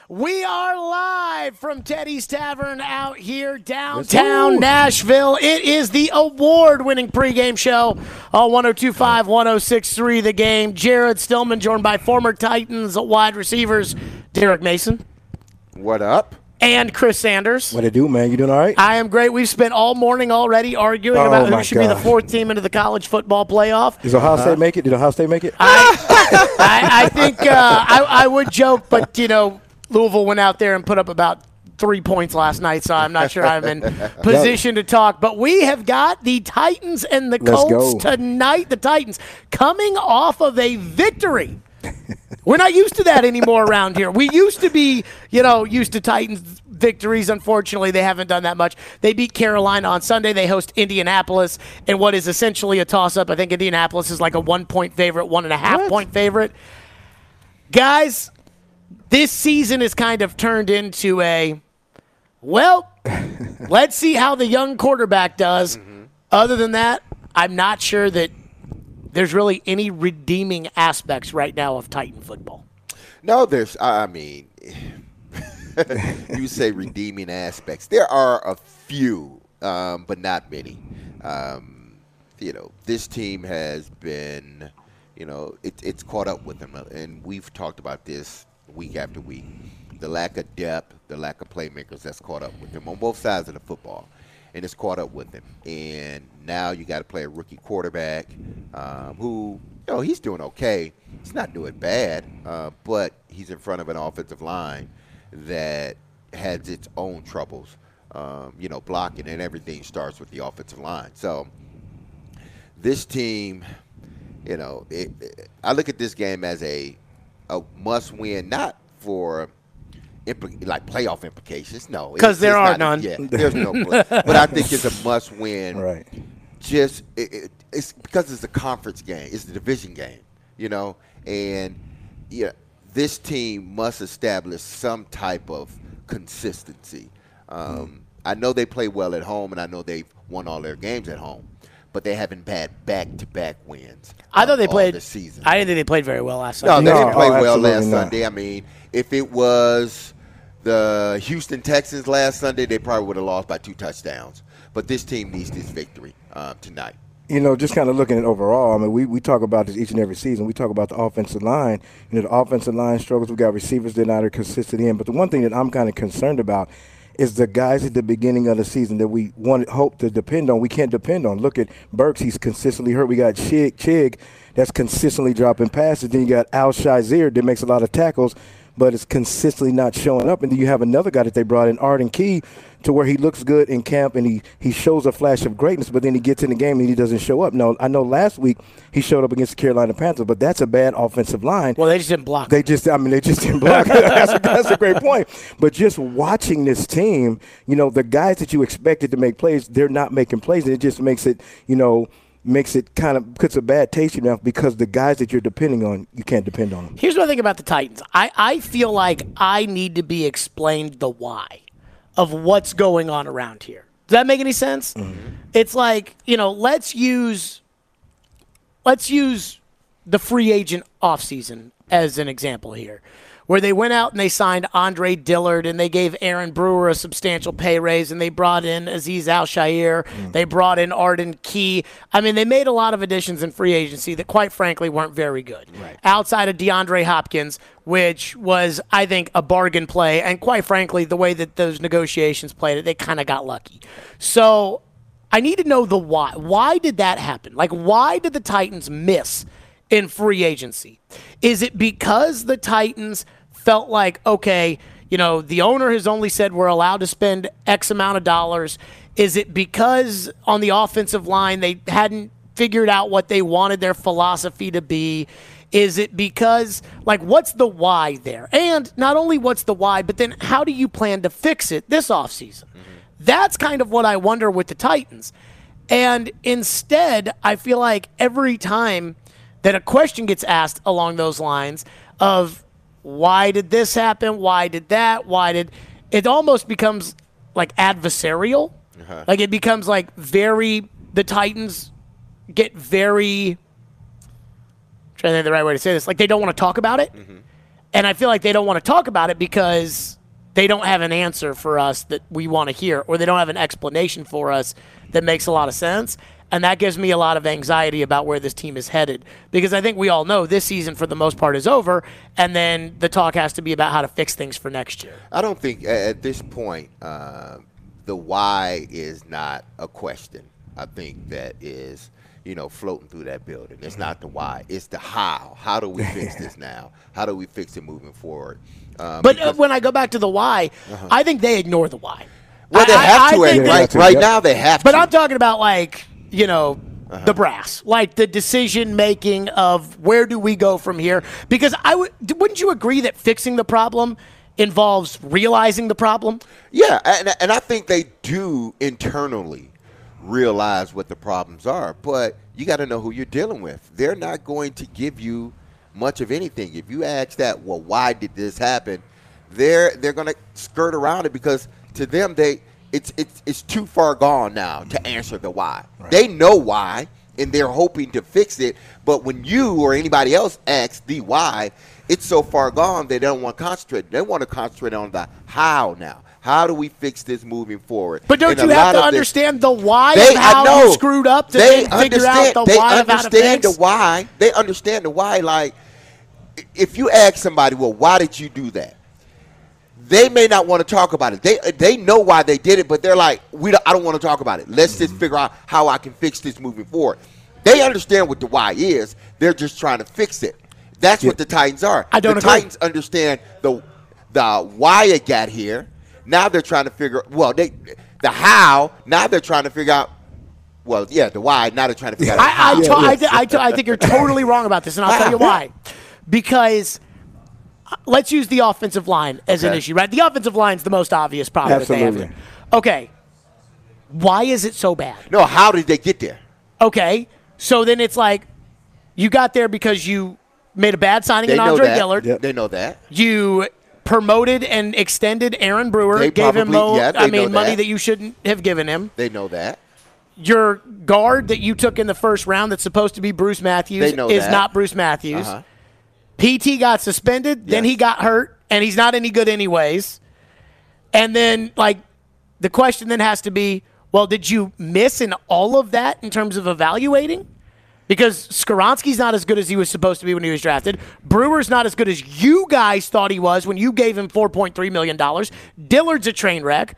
We are live from Teddy's Tavern out here downtown Nashville. It is the award-winning pregame show on 102.5, 106.3 The Game. Jared Stillman joined by former Titans wide receivers Derek Mason. What up? And Chris Sanders. What it do, man? You doing all right? I am great. We've spent all morning already arguing about who should be the fourth team into the college football playoff. Does Ohio State make it? Did Ohio State make it? I think I would joke, but, you know, Louisville went out there and put up about 3 points last night, so I'm not sure I'm in position to talk. But we have got the Titans and the Colts tonight. The Titans coming off of a victory. We're not used to that anymore around here. We used to be, used to Titans victories. Unfortunately, they haven't done that much. They beat Carolina on Sunday. They host Indianapolis in what is essentially a toss-up. I think Indianapolis is like a 1-point favorite, 1.5-point favorite. Guys, this season has kind of turned into let's see how the young quarterback does. Other than that, I'm not sure that there's really any redeeming aspects right now of Titan football. No, you say redeeming aspects. There are a few, but not many. This team has been, it's caught up with them. And we've talked about this week after week. The lack of depth, the lack of playmakers that's caught up with them on both sides of the football. And it's caught up with them. And now you got to play a rookie quarterback who, he's doing okay. He's not doing bad, but he's in front of an offensive line that has its own troubles. Blocking and everything starts with the offensive line. So this team, I look at this game as a must-win, not for playoff implications. No, because there are none. Yeah, there's no. But I think it's a must-win. Right. Just it's because it's a conference game. It's the division game. And this team must establish some type of consistency. I know they play well at home, and I know they've won all their games at home, but they haven't had back-to-back wins. I thought they played this season. I didn't think they played very well last Sunday. No, they didn't play well last not. Sunday. I mean, if it was the Houston Texans last Sunday, they probably would have lost by 2 touchdowns. But this team needs this victory tonight. Just kind of looking at overall, I mean, we talk about this each and every season. We talk about the offensive line. The offensive line struggles. We got receivers that are not consistent in. But the one thing that I'm kind of concerned about is the guys at the beginning of the season that we hope to depend on, we can't depend on. Look at Burks. He's consistently hurt. We got Chig that's consistently dropping passes. Then you got Al Shazier that makes a lot of tackles, but it's consistently not showing up. And then you have another guy that they brought in, Arden Key, to where he looks good in camp and he shows a flash of greatness, but then he gets in the game and he doesn't show up. No, I know last week he showed up against the Carolina Panthers, but that's a bad offensive line. Well, they just didn't block. They just didn't block. That's a great point. But just watching this team, the guys that you expected to make plays, they're not making plays, and it just makes it kind of puts a bad taste in your mouth because the guys that you're depending on, you can't depend on them. Here's what I think about the Titans. I feel like I need to be explained the why of what's going on around here. Does that make any sense? Mm-hmm. It's like, let's use the free agent offseason as an example here, where they went out and they signed Andre Dillard and they gave Aaron Brewer a substantial pay raise and they brought in Azeez Al-Shaair. They brought in Arden Key. I mean, they made a lot of additions in free agency that, quite frankly, weren't very good. Right. Outside of DeAndre Hopkins, which was, I think, a bargain play. And quite frankly, the way that those negotiations played it, they kind of got lucky. So I need to know the why. Why did that happen? Like, why did the Titans miss in free agency? Is it because the Titans felt like, okay, the owner has only said we're allowed to spend X amount of dollars? Is it because on the offensive line they hadn't figured out what they wanted their philosophy to be? Is it because, what's the why there? And not only what's the why, but then how do you plan to fix it this offseason? Mm-hmm. That's kind of what I wonder with the Titans. And instead, I feel like every time that a question gets asked along those lines of why did this happen, why did that, it almost becomes like adversarial. Uh-huh. Like it becomes the Titans get very, I'm trying to think of the right way to say this, like they don't want to talk about it. Mm-hmm. And I feel like they don't want to talk about it because they don't have an answer for us that we want to hear, or they don't have an explanation for us that makes a lot of sense. And that gives me a lot of anxiety about where this team is headed, because I think we all know this season for the most part is over, and then the talk has to be about how to fix things for next year. I don't think at this point the why is not a question. I think that is, floating through that building. It's not the why. It's the how. How do we fix this now? How do we fix it moving forward? But when I go back to the why, I think they ignore the why. Well, they have to. Right now they have to. But I'm talking about the brass, like the decision making of where do we go from here? Because wouldn't you agree that fixing the problem involves realizing the problem? Yeah, and I think they do internally realize what the problems are, but you got to know who you're dealing with. They're not going to give you much of anything. If you ask that, well, why did this happen? They're going to skirt around it, because to them it's too far gone now to answer the why. Right. They know why, and they're hoping to fix it. But when you or anybody else asks the why, it's so far gone they don't want to concentrate. They want to concentrate on the how now. How do we fix this moving forward? But don't you have to understand the why of how you screwed up to figure out the why of how to fix? They understand the why. They understand the why. Like, if you ask somebody, well, why did you do that? They may not want to talk about it. They know why they did it, but they're like, I don't want to talk about it. Let's just figure out how I can fix this moving forward. They understand what the why is. They're just trying to fix it. That's what the Titans are. I don't agree. The Titans understand the why it got here. Now they're trying to figure the how. Now they're trying to figure out. Well, yeah, the why. Now they're trying to figure out how. I think you're totally wrong about this, and I'll tell you why. Because let's use the offensive line as an issue, right? The offensive line is the most obvious problem that they have here. Okay. Why is it so bad? No, how did they get there? Okay. So then it's like you got there because you made a bad signing in Andre Dillard. Yep. They know that. You promoted and extended Aaron Brewer, gave him money that you shouldn't have given him. They know that. Your guard that you took in the first round that's supposed to be Bruce Matthews is not Bruce Matthews. PT got suspended, then he got hurt, and he's not any good anyways. And then, the question then has to be, well, did you miss in all of that in terms of evaluating? Because Skoronski's not as good as he was supposed to be when he was drafted. Brewer's not as good as you guys thought he was when you gave him $4.3 million. Dillard's a train wreck.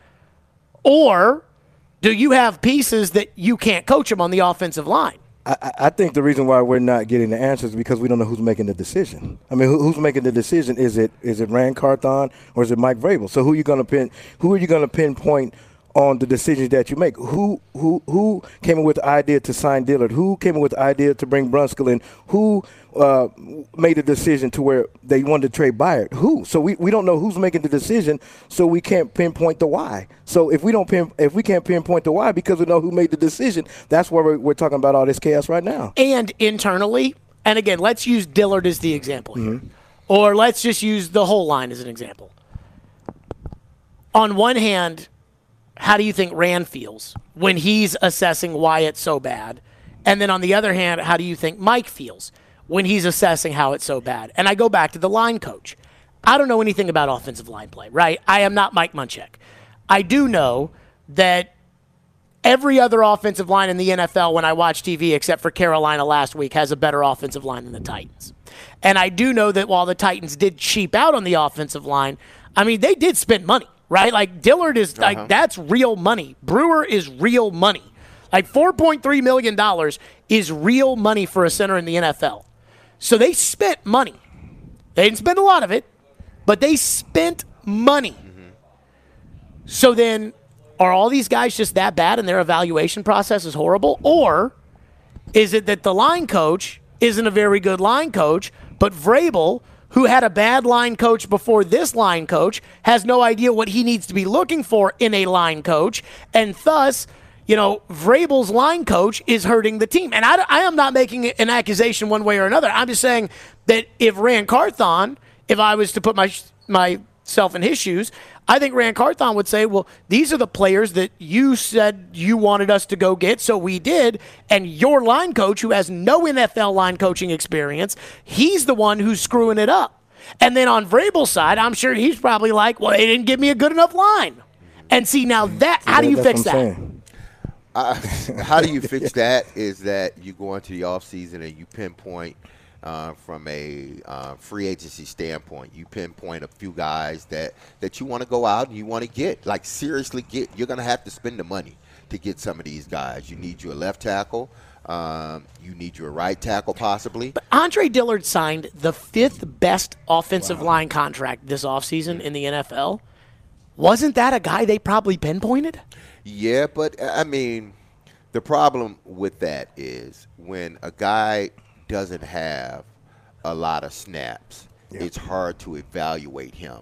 Or do you have pieces that you can't coach him on the offensive line? I think the reason why we're not getting the answers is because we don't know who's making the decision. I mean, who's making the decision? Is it Rand Carthon or is it Mike Vrabel? So who are you going to pinpoint on the decisions that you make? Who came in with the idea to sign Dillard? Who came in with the idea to bring Brunskill in? Who made a decision to where they wanted to trade Byard? Who? So we don't know who's making the decision, so we can't pinpoint the why. So if we can't pinpoint the why because we know who made the decision, that's why we're talking about all this chaos right now. And internally, and again, let's use Dillard as the example here. Or let's just use the whole line as an example. On one hand, how do you think Rand feels when he's assessing why it's so bad? And then on the other hand, how do you think Mike feels when he's assessing how it's so bad? And I go back to the line coach. I don't know anything about offensive line play, right? I am not Mike Munchak. I do know that every other offensive line in the NFL when I watch TV, except for Carolina last week, has a better offensive line than the Titans. And I do know that while the Titans did cheap out on the offensive line, I mean, they did spend money. Right? Like, Dillard is, that's real money. Brewer is real money. Like, $4.3 million is real money for a center in the NFL. So they spent money. They didn't spend a lot of it, but they spent money. So then, are all these guys just that bad and their evaluation process is horrible? Or is it that the line coach isn't a very good line coach, but Vrabel, who had a bad line coach before this line coach, has no idea what he needs to be looking for in a line coach, and thus, Vrabel's line coach is hurting the team. And I am not making an accusation one way or another. I'm just saying that if Rand Carthon, if I was to put myself in his shoes, I think Rand Carthon would say, well, these are the players that you said you wanted us to go get, so we did. And your line coach, who has no NFL line coaching experience, he's the one who's screwing it up. And then on Vrabel's side, I'm sure he's probably like, well, they didn't give me a good enough line. And see, now how do you fix that? How do you fix that is that you go into the offseason and you pinpoint from a free agency standpoint. You pinpoint a few guys that you want to go out and you want to get. Like, seriously get. You're going to have to spend the money to get some of these guys. You need you a left tackle. You need your right tackle possibly. But Andre Dillard signed the 5th best offensive line contract this offseason in the NFL. Wasn't that a guy they probably pinpointed? Yeah, but, I mean, the problem with that is when a guy doesn't have a lot of snaps, it's hard to evaluate him.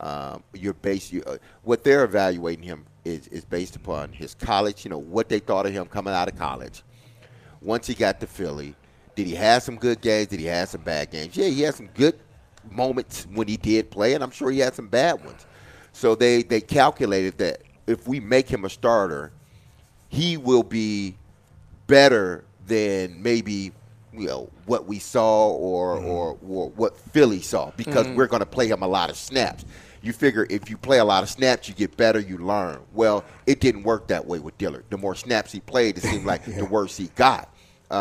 What they're evaluating him is based upon his college, what they thought of him coming out of college. Once he got to Philly, did he have some good games? Did he have some bad games? Yeah, he had some good moments when he did play, and I'm sure he had some bad ones. So they calculated that if we make him a starter, he will be better than maybe what we saw or what Philly saw because we're going to play him a lot of snaps. You figure if you play a lot of snaps, you get better, you learn. Well, it didn't work that way with Dillard. The more snaps he played, it seemed like the worse he got. So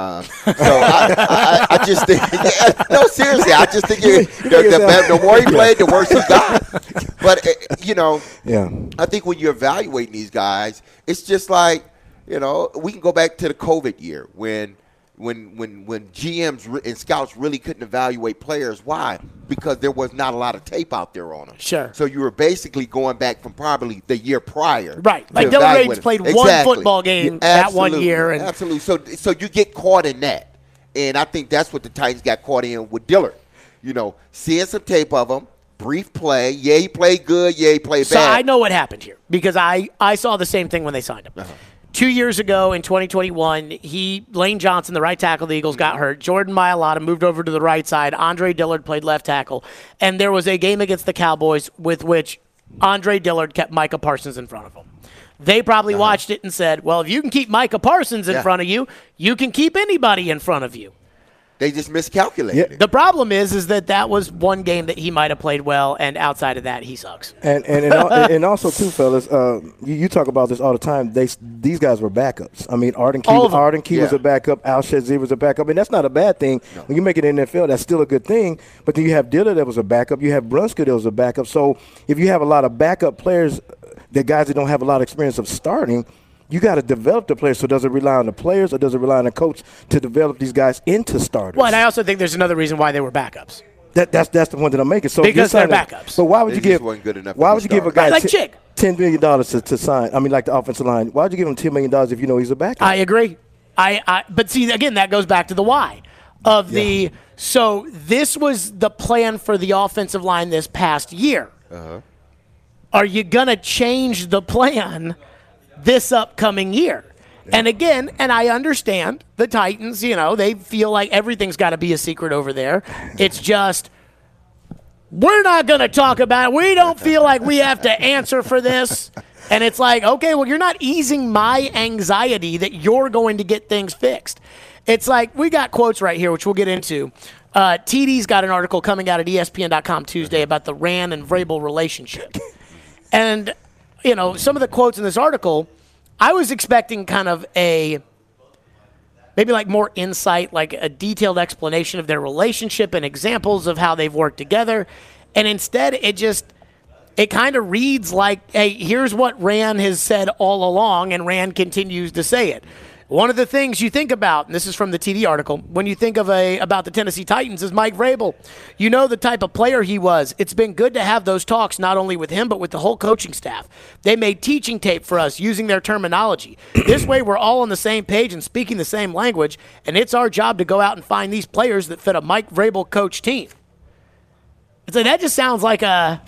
I just think, no, seriously, I just think the more he played, the worse he got. But, I think when you're evaluating these guys, it's just like, we can go back to the COVID year when GMs and scouts really couldn't evaluate players. Why? Because there was not a lot of tape out there on them. Sure. So you were basically going back from probably the year prior. Right. Like Dillard Haynes played one football game that 1 year. Absolutely. So you get caught in that. And I think that's what the Titans got caught in with Dillard. Seeing some tape of him, brief play. Yeah, he played good. Yeah, he played bad. So I know what happened here because I saw the same thing when they signed him. 2 years ago in 2021, Lane Johnson, the right tackle of the Eagles, got hurt. Jordan Mailata moved over to the right side. Andre Dillard played left tackle. And there was a game against the Cowboys with which Andre Dillard kept Micah Parsons in front of him. They probably watched it and said, well, if you can keep Micah Parsons in front of you, you can keep anybody in front of you. They just miscalculated. Yeah. The problem is that was one game that he might have played well, and outside of that, he sucks. And also, too, fellas, you talk about this all the time. These guys were backups. I mean, Arden Key was a backup. Al Shazier was a backup. And that's not a bad thing. No. When you make it in the NFL, that's still a good thing. But then you have Dillard that was a backup. You have Brunskill that was a backup. So if you have a lot of backup players, the guys that don't have a lot of experience of starting, you got to develop the players. So does it rely on the players or does it rely on the coach to develop these guys into starters? Well, and I also think there's another reason why they were backups. That's the point that I'm making. So because they're backups. But why would you give? Why would you give a guy like Chick $10 million to sign? I mean, like the offensive line. Why would you give him $10 million if you know he's a backup? I agree. But see, again, that goes back to the why of the. So this was the plan for the offensive line this past year. Are you gonna change the plan this upcoming year? And again, and I understand the Titans, they feel like everything's got to be a secret over there. It's just, we're not going to talk about it. We don't feel like we have to answer for this. And it's like, okay, well, you're not easing my anxiety that you're going to get things fixed. It's like, we got quotes right here, which we'll get into. TD's got an article coming out at ESPN.com Tuesday about the Rand and Vrabel relationship. And, some of the quotes in this article, I was expecting kind of maybe like more insight, like a detailed explanation of their relationship and examples of how they've worked together. And instead, it kind of reads like, hey, here's what Rand has said all along, and Rand continues to say it. One of the things you think about, and this is from the TD article, when you think of about the Tennessee Titans is Mike Vrabel. You know the type of player he was. It's been good to have those talks not only with him but with the whole coaching staff. They made teaching tape for us using their terminology. This way we're all on the same page and speaking the same language, and it's our job to go out and find these players that fit a Mike Vrabel coach team. It's like that just sounds like let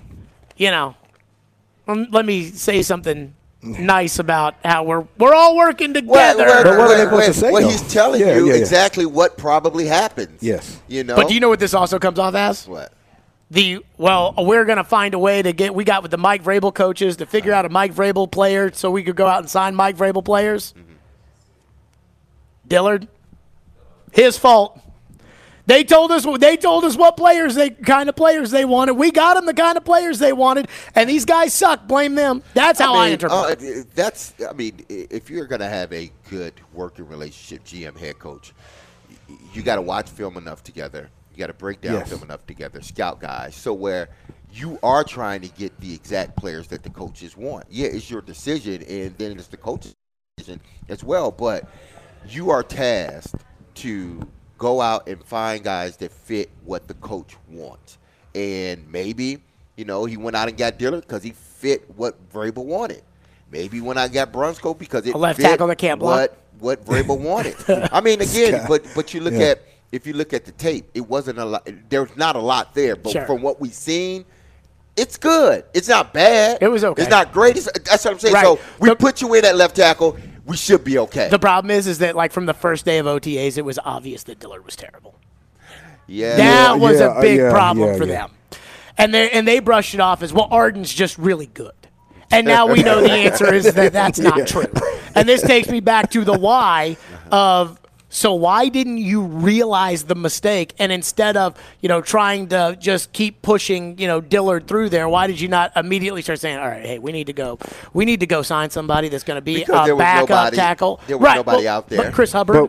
me say something nice about how we're all working together. Well, he's telling you exactly what probably happens. Yes. But do you know what this also comes off as? What? We're going to find a way we got with the Mike Vrabel coaches to figure out a Mike Vrabel player so we could go out and sign Mike Vrabel players. Dillard, his fault. They told us what kind of players they wanted. We got them the kind of players they wanted, and these guys suck. Blame them. That's how I interpret it. If you're going to have a good working relationship, GM head coach, you got to watch film enough together. You got to break down film enough together, scout guys, so where you are trying to get the exact players that the coaches want. Yeah, it's your decision, and then it's the coach's decision as well. But you are tasked to go out and find guys that fit what the coach wants. And maybe, he went out and got Dillard because he fit what Vrabel wanted. Maybe he went out and got Brunskill because it left fit tackle that can't block. What Vrabel wanted. I mean, again, but you look at, if you look at the tape, it wasn't a lot. There's not a lot there, but from what we've seen, it's good. It's not bad. It was okay. It's not great. That's what I'm saying. Right. So we put you in at left tackle. We should be okay. The problem is that like from the first day of OTAs, it was obvious that Dillard was terrible. Yeah, that was a big problem for them, and they brushed it off as well. Arden's just really good, and now we know the answer is that that's not true. And this takes me back to the why of. So why didn't you realize the mistake, and instead of trying to just keep pushing Dillard through there, why did you not immediately start saying, all right, hey, we need to go sign somebody that's going to be a backup tackle? There was nobody out there. But Chris Hubbard,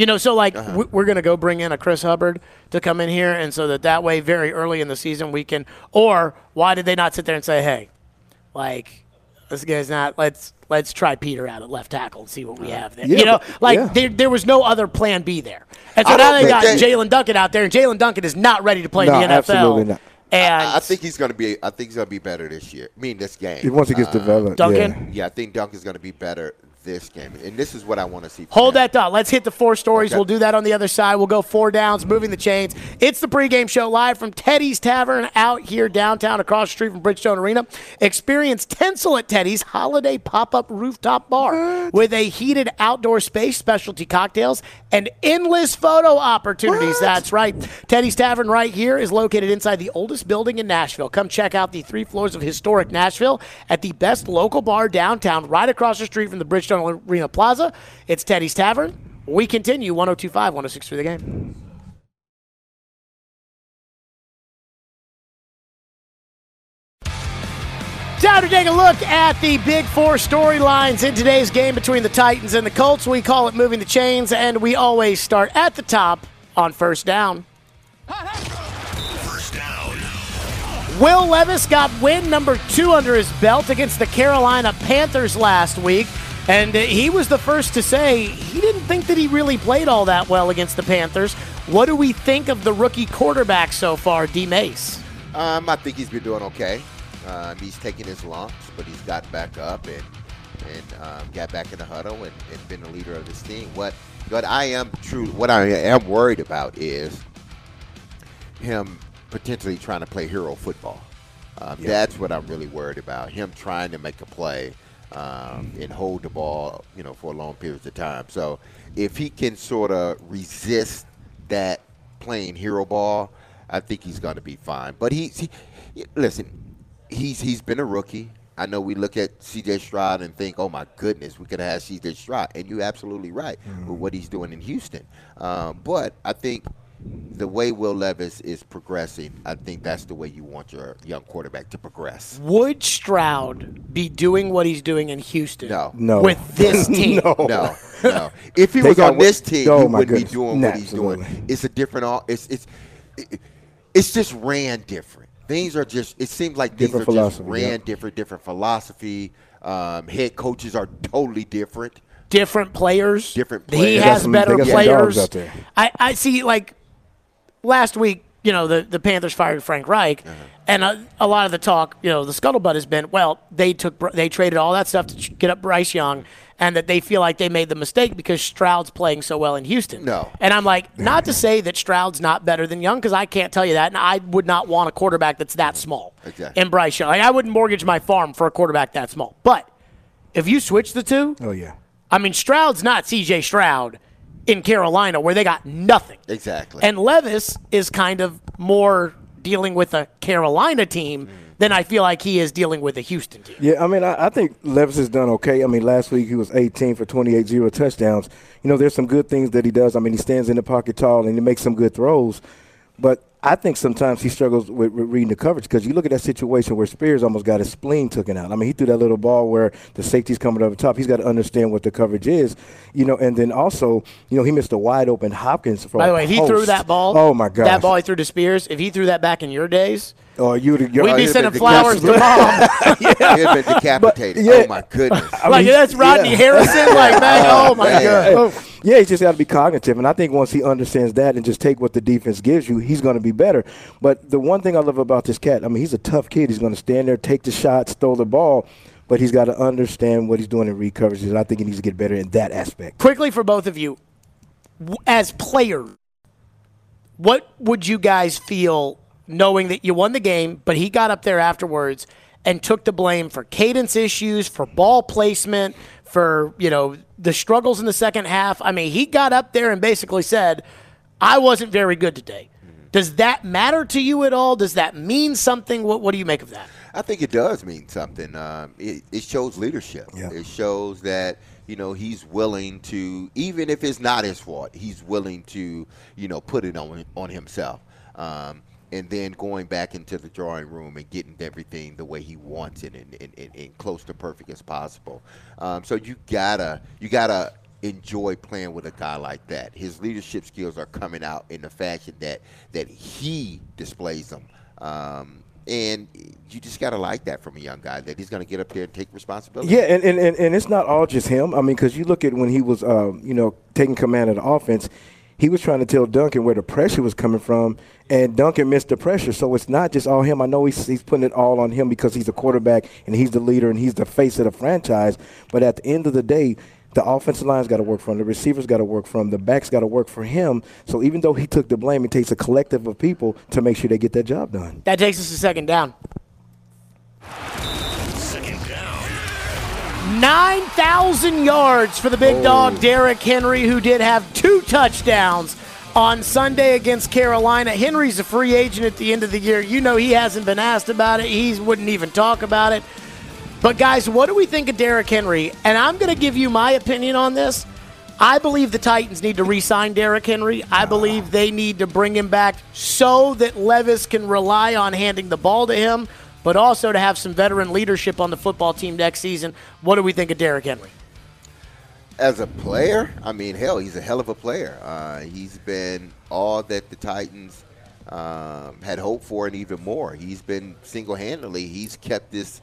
we're going to go bring in a Chris Hubbard to come in here, and so that way very early in the season we can. Or why did they not sit there and say, hey, like this guy's not let's try Peter out at left tackle and see what we have there. There was no other plan B there. And so now they got Jalen Duncan out there, and Jalen Duncan is not ready to play in the NFL. Absolutely not. And I think he's going to be. I think he's going to be better this year. I mean, this game. Once he gets developed, Duncan. Yeah, I think Duncan's going to be better this game, and this is what I want to see. Hold that thought. Let's hit the four stories. Okay. We'll do that on the other side. We'll go 4 downs, moving the chains. It's the pregame show live from Teddy's Tavern out here downtown across the street from Bridgestone Arena. Experience Tinsel at Teddy's holiday pop-up rooftop bar with a heated outdoor space, specialty cocktails, and endless photo opportunities. That's right. Teddy's Tavern right here is located inside the oldest building in Nashville. Come check out the 3 floors of historic Nashville at the best local bar downtown right across the street from the Bridgestone Arena Plaza. It's Teddy's Tavern. We continue 102.5, 106.3 The Game. Time to take a look at the big 4 storylines in today's game between the Titans and the Colts. We call it moving the chains, and we always start at the top on first down. First down. Will Levis got win number 2 under his belt against the Carolina Panthers last week. And he was the first to say he didn't think that he really played all that well against the Panthers. What do we think of the rookie quarterback so far, D. Mace? I think he's been doing okay. He's taken his lumps, but he's got back up and got back in the huddle and been the leader of this team. What I am worried about is him potentially trying to play hero football. That's what I'm really worried about. Him trying to make a play. And hold the ball, for long periods of time. So if he can sort of resist that playing hero ball, I think he's going to be fine. But he's been a rookie. I know we look at C.J. Stroud and think, oh, my goodness, we could have had C.J. Stroud. And you're absolutely right with what he's doing in Houston. But I think the way Will Levis is progressing, I think that's the way you want your young quarterback to progress. Would Stroud be doing what he's doing in Houston No. with this team? No. If he was on this team, he wouldn't be doing what he's doing. It's a different – it's just ran different. Things are just – it seems like things are just ran different philosophy. Head coaches are totally different. Different players. He They has better players. Out there. I see, like, last week, the Panthers fired Frank Reich, and a lot of the talk, the scuttlebutt has been, well, they traded all that stuff to get up Bryce Young, and that they feel like they made the mistake because Stroud's playing so well in Houston. No. And I'm like, not to say that Stroud's not better than Young, because I can't tell you that, and I would not want a quarterback that's that small. Exactly. In Bryce Young. Like, I wouldn't mortgage my farm for a quarterback that small. But if you switch the two, I mean, Stroud's not C.J. Stroud in Carolina where they got nothing. Exactly. And Levis is kind of more dealing with a Carolina team than I feel like he is dealing with a Houston team. Yeah, I mean, I think Levis has done okay. I mean, last week he was 18 for 28, 0 touchdowns. You know, there's some good things that he does. I mean, he stands in the pocket tall and he makes some good throws. But I think sometimes he struggles with reading the coverage because you look at that situation where Spears almost got his spleen taken out. I mean, he threw that little ball where the safety's coming over the top. He's got to understand what the coverage is, you know, and then also, you know, he missed a wide open Hopkins. By the way, he threw that ball. Oh, my gosh. That ball he threw to Spears. If he threw that back in your days, we'd be sending flowers to mom. He'd been decapitated. Yeah. Oh, my goodness. Like, that's Rodney Harrison? Like, man, oh, my God. Yeah, he's just got to be cognitive. And I think once he understands that and just take what the defense gives you, he's going to be better. But the one thing I love about this cat, I mean, he's a tough kid. He's going to stand there, take the shots, throw the ball. But he's got to understand what he's doing in read coverages. And I think he needs to get better in that aspect. Quickly for both of you, as players, what would you guys feel knowing that you won the game, but he got up there afterwards and took the blame for cadence issues, for ball placement, for, you know, the struggles in the second half? I mean, he got up there and basically said, I wasn't very good today. Does that matter to you at all? Does that mean something? What do you make of that? I think it does mean something. It shows leadership. Yeah. It shows that, you know, he's willing to, even if it's not his fault, he's willing to, you know, put it on himself. And then going back into the drawing room and getting everything the way he wants it and close to perfect as possible. So you gotta enjoy playing with a guy like that. His leadership skills are coming out in the fashion that he displays them. And you just got to like that from a young guy, that he's going to get up there and take responsibility. Yeah, and it's not all just him. I mean, because you look at when he was, you know, taking command of the offense, he was trying to tell Duncan where the pressure was coming from, and Duncan missed the pressure. So it's not just all him. I know he's putting it all on him because he's a quarterback and he's the leader and he's the face of the franchise. But at the end of the day, the offensive line's got to work for him. The receivers got to work for him. The backs got to work for him. So even though he took the blame, it takes a collective of people to make sure they get that job done. That takes us to second down. 9,000 yards for the big dog, Derrick Henry, who did have 2 touchdowns on Sunday against Carolina. Henry's a free agent at the end of the year. You know he hasn't been asked about it. He wouldn't even talk about it. But, guys, what do we think of Derrick Henry? And I'm going to give you my opinion on this. I believe the Titans need to re-sign Derrick Henry. I believe they need to bring him back so that Levis can rely on handing the ball to him, but also to have some veteran leadership on the football team next season. What do we think of Derrick Henry? As a player, I mean, hell, he's a hell of a player. He's been all that the Titans had hoped for and even more. He's been single-handedly, he's kept this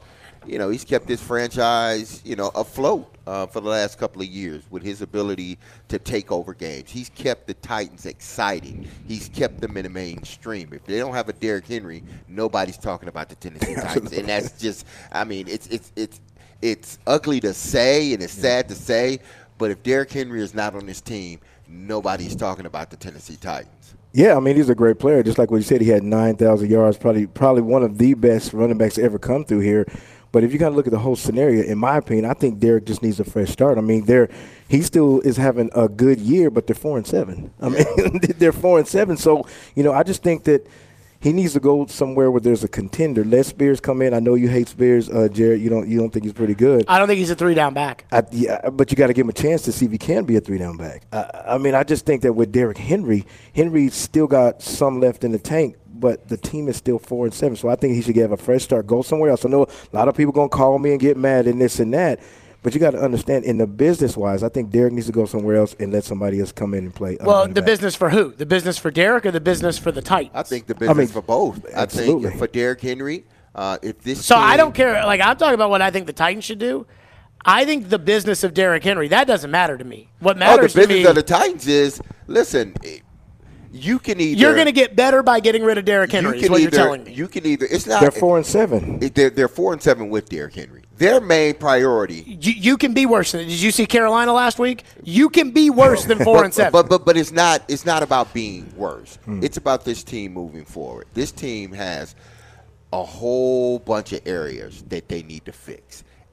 franchise, afloat for the last couple of years with his ability to take over games. He's kept the Titans exciting. He's kept them in the mainstream. If they don't have a Derrick Henry, nobody's talking about the Tennessee Titans. And that's just, I mean, it's ugly to say and it's sad to say, but if Derrick Henry is not on this team, nobody's talking about the Tennessee Titans. Yeah, I mean, he's a great player. Just like what you said, he had 9,000 yards, probably one of the best running backs to ever come through here. But if you kind of look at the whole scenario, in my opinion, I think Derrick just needs a fresh start. I mean, he still is having a good year, but they're 4-7. I mean, they're 4-7. So, I just think that he needs to go somewhere where there's a contender. Let Spears come in. I know you hate Spears, Jared. You don't think he's pretty good. I don't think he's a 3-down back. Yeah, but you got to give him a chance to see if he can be a 3-down back. I mean, I just think that with Derrick Henry's still got some left in the tank, but the team is still 4-7. So I think he should have a fresh start, go somewhere else. I know a lot of people going to call me and get mad and this and that, but you got to understand, in the business-wise, I think Derrick needs to go somewhere else and let somebody else come in and play. Well, the business for who? The business for Derrick or the business for the Titans? I think the business for both. Absolutely. I think for Derrick Henry, if this So team, I don't care. Like, I'm talking about what I think the Titans should do. I think the business of Derrick Henry, that doesn't matter to me. What matters to me – the business of the Titans is, listen – you can either – you're going to get better by getting rid of Derrick Henry is what you're telling me. You can either – it's not – they're 4-7. They're 4-7 with Derrick Henry. Their main priority – You can be worse than – did you see Carolina last week? You can be worse than 4-7. But it's not about being worse. It's about this team moving forward. This team has a whole bunch of areas that they need to fix.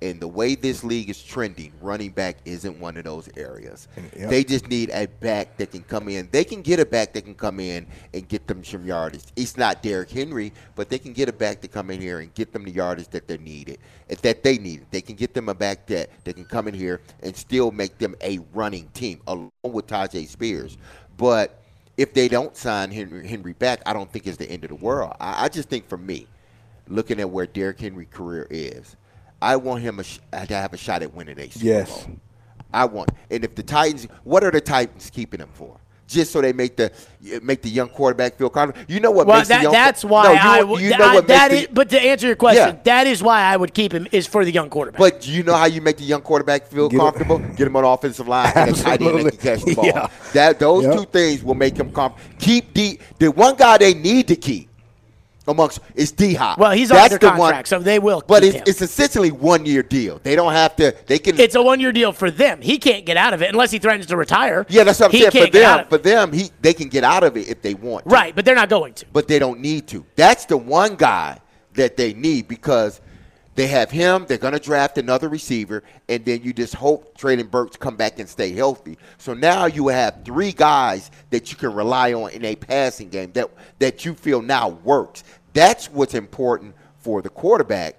And the way this league is trending, running back isn't one of those areas. Yep. They just need a back that can come in. They can get a back that can come in and get them some yardage. It's not Derrick Henry, but they can get a back to come in here and get them the yardage that they needed. They can get them a back that can come in here and still make them a running team, along with Tajay Spears. But if they don't sign Henry back, I don't think it's the end of the world. I just think for me, looking at where Derrick Henry's career is, I want him to have a shot at winning a Super Bowl. And if the Titans, what are the Titans keeping him for? Just so they make the young quarterback feel confident. You know what makes the young that's why I would. But to answer your question, that is why I would keep him is for the young quarterback. But do you know how you make the young quarterback feel comfortable? Get him on the offensive line and a tight end that can catch the ball. Yeah. Those two things will make him comfortable. Keep the one guy they need to keep amongst is D-Hop. Well, he's under contract, so they will. But it's essentially 1 year deal. They don't have to. They can. It's a 1 year deal for them. He can't get out of it unless he threatens to retire. Yeah, that's what I'm saying. For them, they can get out of it if they want to. Right, but they're not going to. But they don't need to. That's the one guy that they need because they have him. They're going to draft another receiver, and then you just hope Traylon Burks come back and stay healthy. So now you have three guys that you can rely on in a passing game that you feel now works. That's what's important for the quarterback.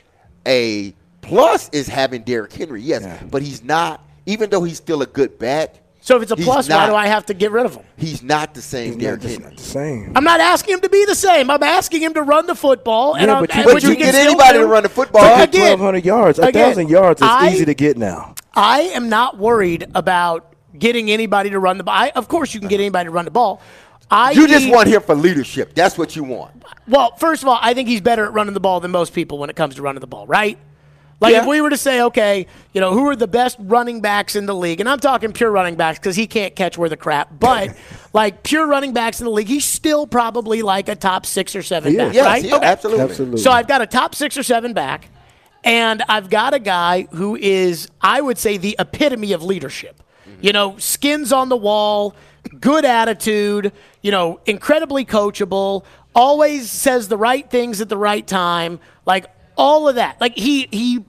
A plus is having Derrick Henry, but he's not, even though he's still a good back. So if it's a plus, why do I have to get rid of him? He's not the same Derrick Henry. Not the same. I'm not asking him to be the same. I'm asking him to run the football. Yeah, and but you can get anybody to run the football. But again, 1,200 yards, 1,000 yards is easy to get now. I am not worried about getting anybody to run the ball. Of course, you can get anybody to run the ball. You just want him for leadership. That's what you want. Well, first of all, I think he's better at running the ball than most people when it comes to running the ball, right? Like if we were to say, okay, who are the best running backs in the league? And I'm talking pure running backs because he can't catch worth a crap. But like pure running backs in the league, he's still probably like a top 6 or 7 back, right? Yeah, absolutely. So I've got a top 6 or 7 back, and I've got a guy who is, I would say, the epitome of leadership. Skins on the wall, good attitude, incredibly coachable, always says the right things at the right time, like all of that. Like he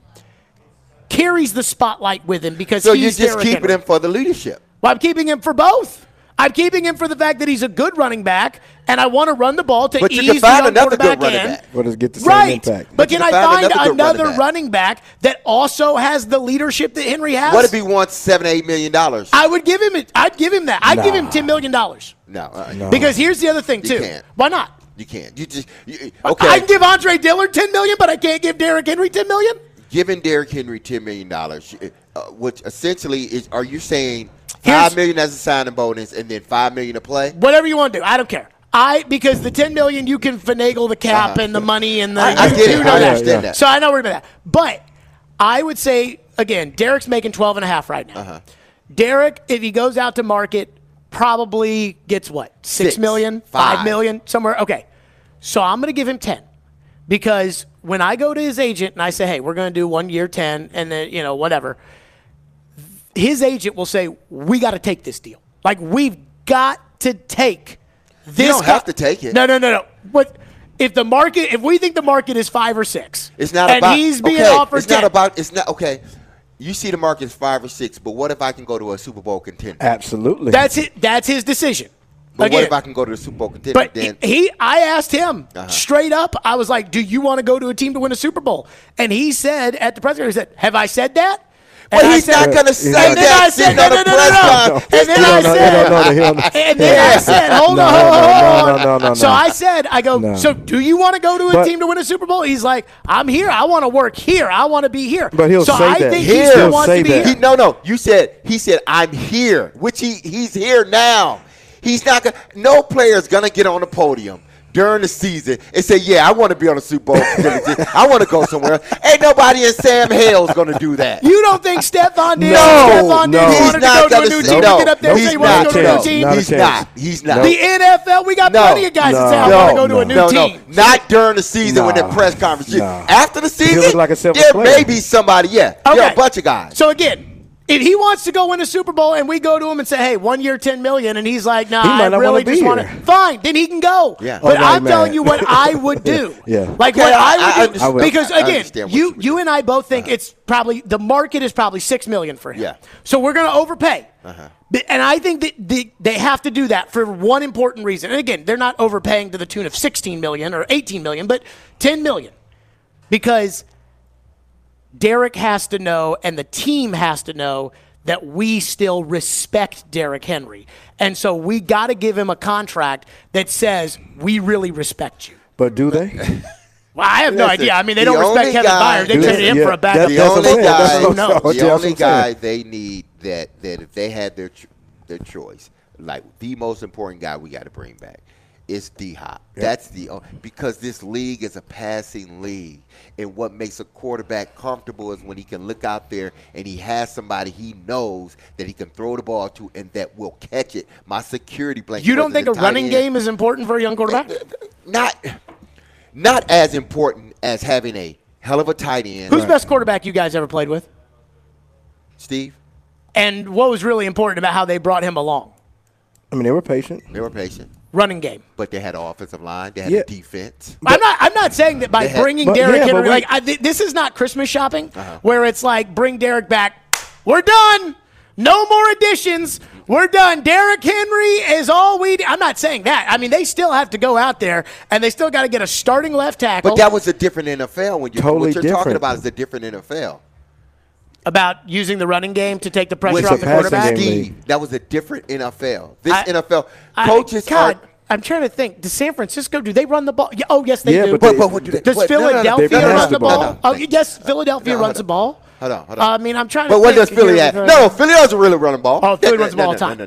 carries the spotlight with him because he's you're just keeping him for the leadership. Well, I'm keeping him for both. I'm keeping him for the fact that he's a good running back, and I want to run the ball to ease the young quarterback in. What does get the same impact? But can I find another running back that also has the leadership that Henry has? What if he wants $7-8 million? I would give him it. I'd give him that. I'd give him $10 million. No. Because here's the other thing too. You can't. Why not? You can't. Okay. I can give Andre Dillard $10 million, but I can't give Derrick Henry $10 million. Giving Derrick Henry $10 million, which essentially is, are you saying $5 million as a signing bonus and then $5 million to play? Whatever you want to do, I don't care. Because the $10 million you can finagle the cap and the money and the. I get it. I understand that. So I know where about that. But I would say again, Derrick's making 12.5 right now. Derrick, if he goes out to market, probably gets what? 6 million, 5 million, somewhere. Okay. So I'm going to give him 10 because when I go to his agent and I say, hey, we're going to do 1 year 10 and then, whatever, his agent will say, we got to take this deal. Like, we've got to take this. You don't have to take it. No. But if we think the market is 5 or 6, it's not and about, he's being offered it's 10. Okay. You see the market is 5 or 6, but what if I can go to a Super Bowl contender? Absolutely. That's it. That's his decision. But what if I can go to the Super Bowl contender? But I asked him straight up. I was like, "Do you want to go to a team to win a Super Bowl?" And he said at the press conference, he said, "Have I said that?" Well, he's not going to say that. And then I said, no. And then I said, hold on. No. So I said, so do you want to go to a team to win a Super Bowl? He's like, I'm here. I want to work here. I want to be here. But he'll say that. So I think he still wants to be here. No. He said, I'm here, which he's here now. He's not going to – no player is going to get on the podium during the season and say, yeah, I want to be on a Super Bowl. I want to go somewhere. Ain't nobody in Sam Hale's going to do that. You don't think Stephon Diggs wanted to go to a new team to get up there and say he wanted to go to a new team? He's not. The NFL, we got plenty of guys that say I want to go to a new team. Not during the season when the press conference. After the season, like there may be somebody, there are a bunch of guys. So again, If he wants to go win a Super Bowl and we go to him and say, hey, 1 year, $10 million, and he's like, nah, He might I not really wanna be just want to, here. fine, then he can go. Yeah. But Oh, now I'm he telling mad. you what I would do. Yeah. Like Yeah, what I I would do. understand. Because, I again, understand what you you and I both think it's probably, the market is probably $6 million for him. Yeah. So we're going to overpay. And I think that they have to do that for one important reason. And again, they're not overpaying to the tune of $16 million or $18 million, but $10 million. Because Derek has to know and the team has to know that we still respect Derrick Henry. And so we got to give him a contract that says we really respect you. But do they? Well, I have no Listen, idea. I mean, they the don't respect only Kevin guy- Byard. They traded him for a backup. The That's what only I'm saying. That's guy, what I'm saying. the That's what only I'm guy saying. they need that if they had their choice, like the most important guy we got to bring back is D-Hop. That's because this league is a passing league, and what makes a quarterback comfortable is when he can look out there and he has somebody he knows that he can throw the ball to and that will catch it. My security blanket. You don't wasn't think a the tight running end. game is important for a young quarterback? Not as important as having a hell of a tight end. Who's the best quarterback you guys ever played with? Steve? And what was really important about how they brought him along? I mean, they were patient. They were patient, Running game. but they had an offensive line. They had Yeah. a defense. I'm not saying that by They had- bringing But- Derrick yeah, but Henry, we- this is not Christmas shopping where it's like bring Derrick back. We're done. No more additions. We're done. Derrick Henry is all we. I'm not saying that. I mean, they still have to go out there and they still got to get a starting left tackle. But that was a different NFL. What you're Totally talking different. about is a different NFL. about using the running game to take the pressure With off the a passing quarterback. game. Steve, that was a different NFL. This I- NFL coaches God, are. I'm trying to think. Does San Francisco, do they run the ball? Yeah, oh, yes, they Yeah, do. but But what do they? Does what- Philadelphia They pass run the the ball? ball. Oh, yes, Philadelphia runs the ball. Hold on. I mean, I'm trying to But what think does Philly here have? with, No, Philly doesn't really run the ball. Oh, Philly runs the ball all the time.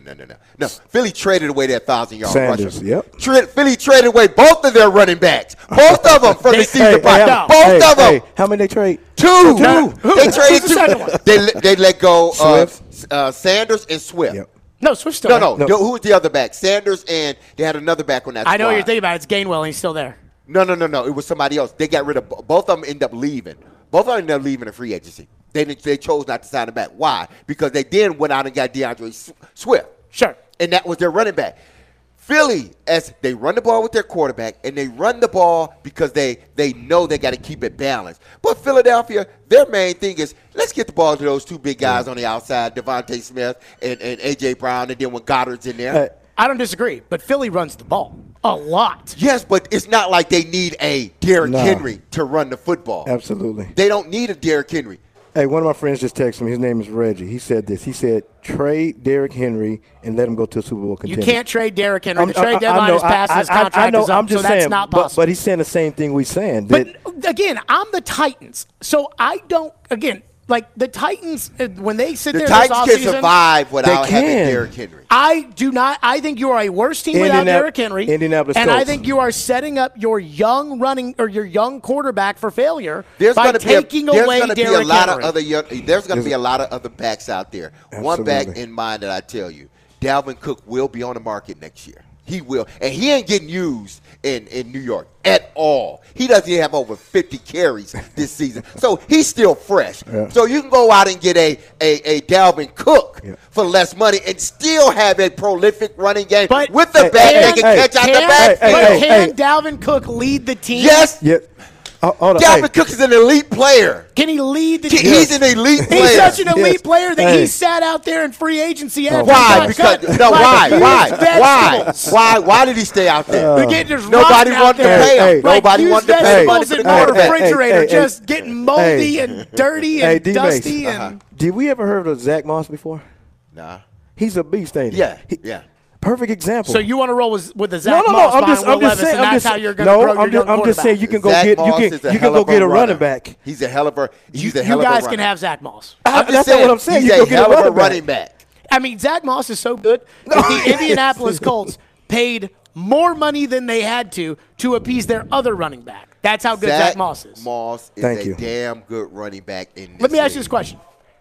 No. Philly traded away that 1,000-yard Sanders, rusher. yep. Philly traded away both of their running backs. Both of them from the season prior. no. Both of them. How many they trade? Two. No. They traded Who's the two. second one? They let go Swift. of Sanders and Swift. Yep. No, Swift's still No. there. Who was the other back? Sanders, and they had another back on that I know what squad. you're thinking about. It's Gainwell, and he's still there. No. It was somebody else. They got rid of both of them. Ended up leaving. Both of them ended up leaving in free agency. They chose not to sign him back. Why? Because they then went out and got DeAndre Swift. Sure. And that was their running back. Philly, as they run the ball with their quarterback, and they run the ball because they know they got to keep it balanced. But Philadelphia, their main thing is let's get the ball to those two big guys on the outside, Devontae Smith and A.J. Brown, and then when Goddard's in there. I don't disagree, but Philly runs the ball a lot. Yes, but it's not like they need a Derrick No. Henry to run the football. Absolutely. They don't need a Derrick Henry. Hey, one of my friends just texted me. His name is Reggie. He said this. He said, trade Derrick Henry and let him go to a Super Bowl You contender. can't trade Derrick Henry. The I trade deadline is passed. His contract I know, is up, I'm just so saying, that's not possible. But he's saying the same thing we're saying. But that- again, I'm the Titans, so I don't. Again, like the Titans, when they sit The there Titans this can offseason, survive without They having can. Derrick Henry. I do not. I think you are a worse team without Derrick Henry. Indianapolis and I Colts. think you are setting up your young running or your young quarterback for failure There's by going to taking be away a Derrick lot Henry. of other young, there's going to be a lot of other backs out there. One back Absolutely. in mind that I tell you, Dalvin Cook will be on the market next year. He will, and he ain't getting used in New York at all. He doesn't even have over 50 carries this season, so he's still fresh. Yeah. So you can go out and get a Dalvin Cook Yeah. for less money and still have a prolific running game But with the back that can catch out the back. But can Dalvin Cook lead the team? Yes, yeah. Hold on. Dalvin Hey, Cook is an elite player. Can he lead the team? He's an elite player. He's such an elite Yes. player that Hey. he sat out there in free agency. Oh, After Why? he Because got cut. no. Like, Why? used Why? vegetables. Why did he stay out there? They're getting just Nobody rotten out wanted to there. pay him. Hey, Like Nobody used wanted to pay him money vegetables for the in our quarterback. refrigerator, Hey, just getting moldy hey. and dirty Hey, and D-Mace. dusty. And did we ever heard of Zach Moss before? Nah. He's a beast, ain't he? Yeah. He- Yeah. Perfect example. so you want to roll with the no, Zach no, no. Moss I'm behind just, Will I'm just Levis, saying. and I'm that's just, how you're going no, to grow I'm your just, young I'm just saying you can go Zach get, Moss you is can hell go of get a runner. running back. He's a hell of a. You He's a hell of a guys runner. can have Zach Moss. I'm just That's not saying, what I'm saying. He's You a go get a hell of a running back. running back. I mean, Zach Moss is so good that the Indianapolis Colts paid more money than they had to appease their other running back. That's how good Zach Moss is. Moss is Thank a you. damn good running back in this Let me ask you league. this question.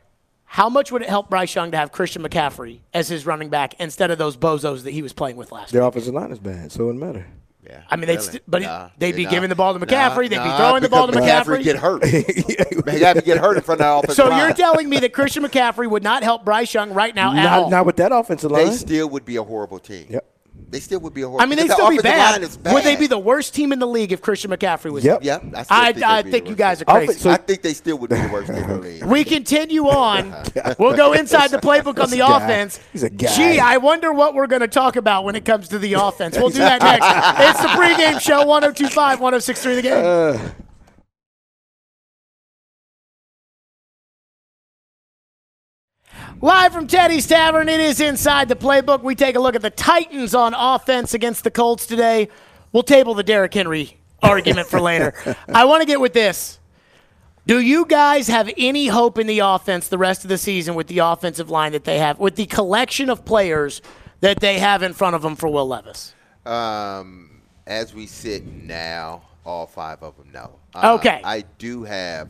How much would it help Bryce Young to have Christian McCaffrey as his running back instead of those bozos that he was playing with last year? Their offensive line is bad, so it doesn't matter. Yeah. I mean, Really? they'd be giving the ball to McCaffrey. They'd be throwing the ball to McCaffrey. Get hurt. McCaffrey get hurt in front of the offensive So line. you're telling me that Christian McCaffrey would not help Bryce Young right now at all? Not with that offensive line. They still would be a horrible team. Yep. They still would be a horrible. I mean, they'd because still the be offensive bad. line is bad. Would they be the worst team in the league if Christian McCaffrey was Yep. there? Yep. I think you guys are crazy. I think they still would be the worst team in the league. We continue on. We'll go inside the playbook on the guy. offense. He's a guy. Gee, I wonder what we're going to talk about when it comes to the offense. We'll do that next. It's the pregame show, 102.5, 106.3 The Game. Live from Teddy's Tavern, it is Inside the Playbook. We take a look at the Titans on offense against the Colts today. We'll table the Derrick Henry argument for later. I want to get with this. Do you guys have any hope in the offense the rest of the season with the offensive line that they have, with the collection of players that they have in front of them for Will Levis? As we sit now, all 5 of them, no. Okay. I do have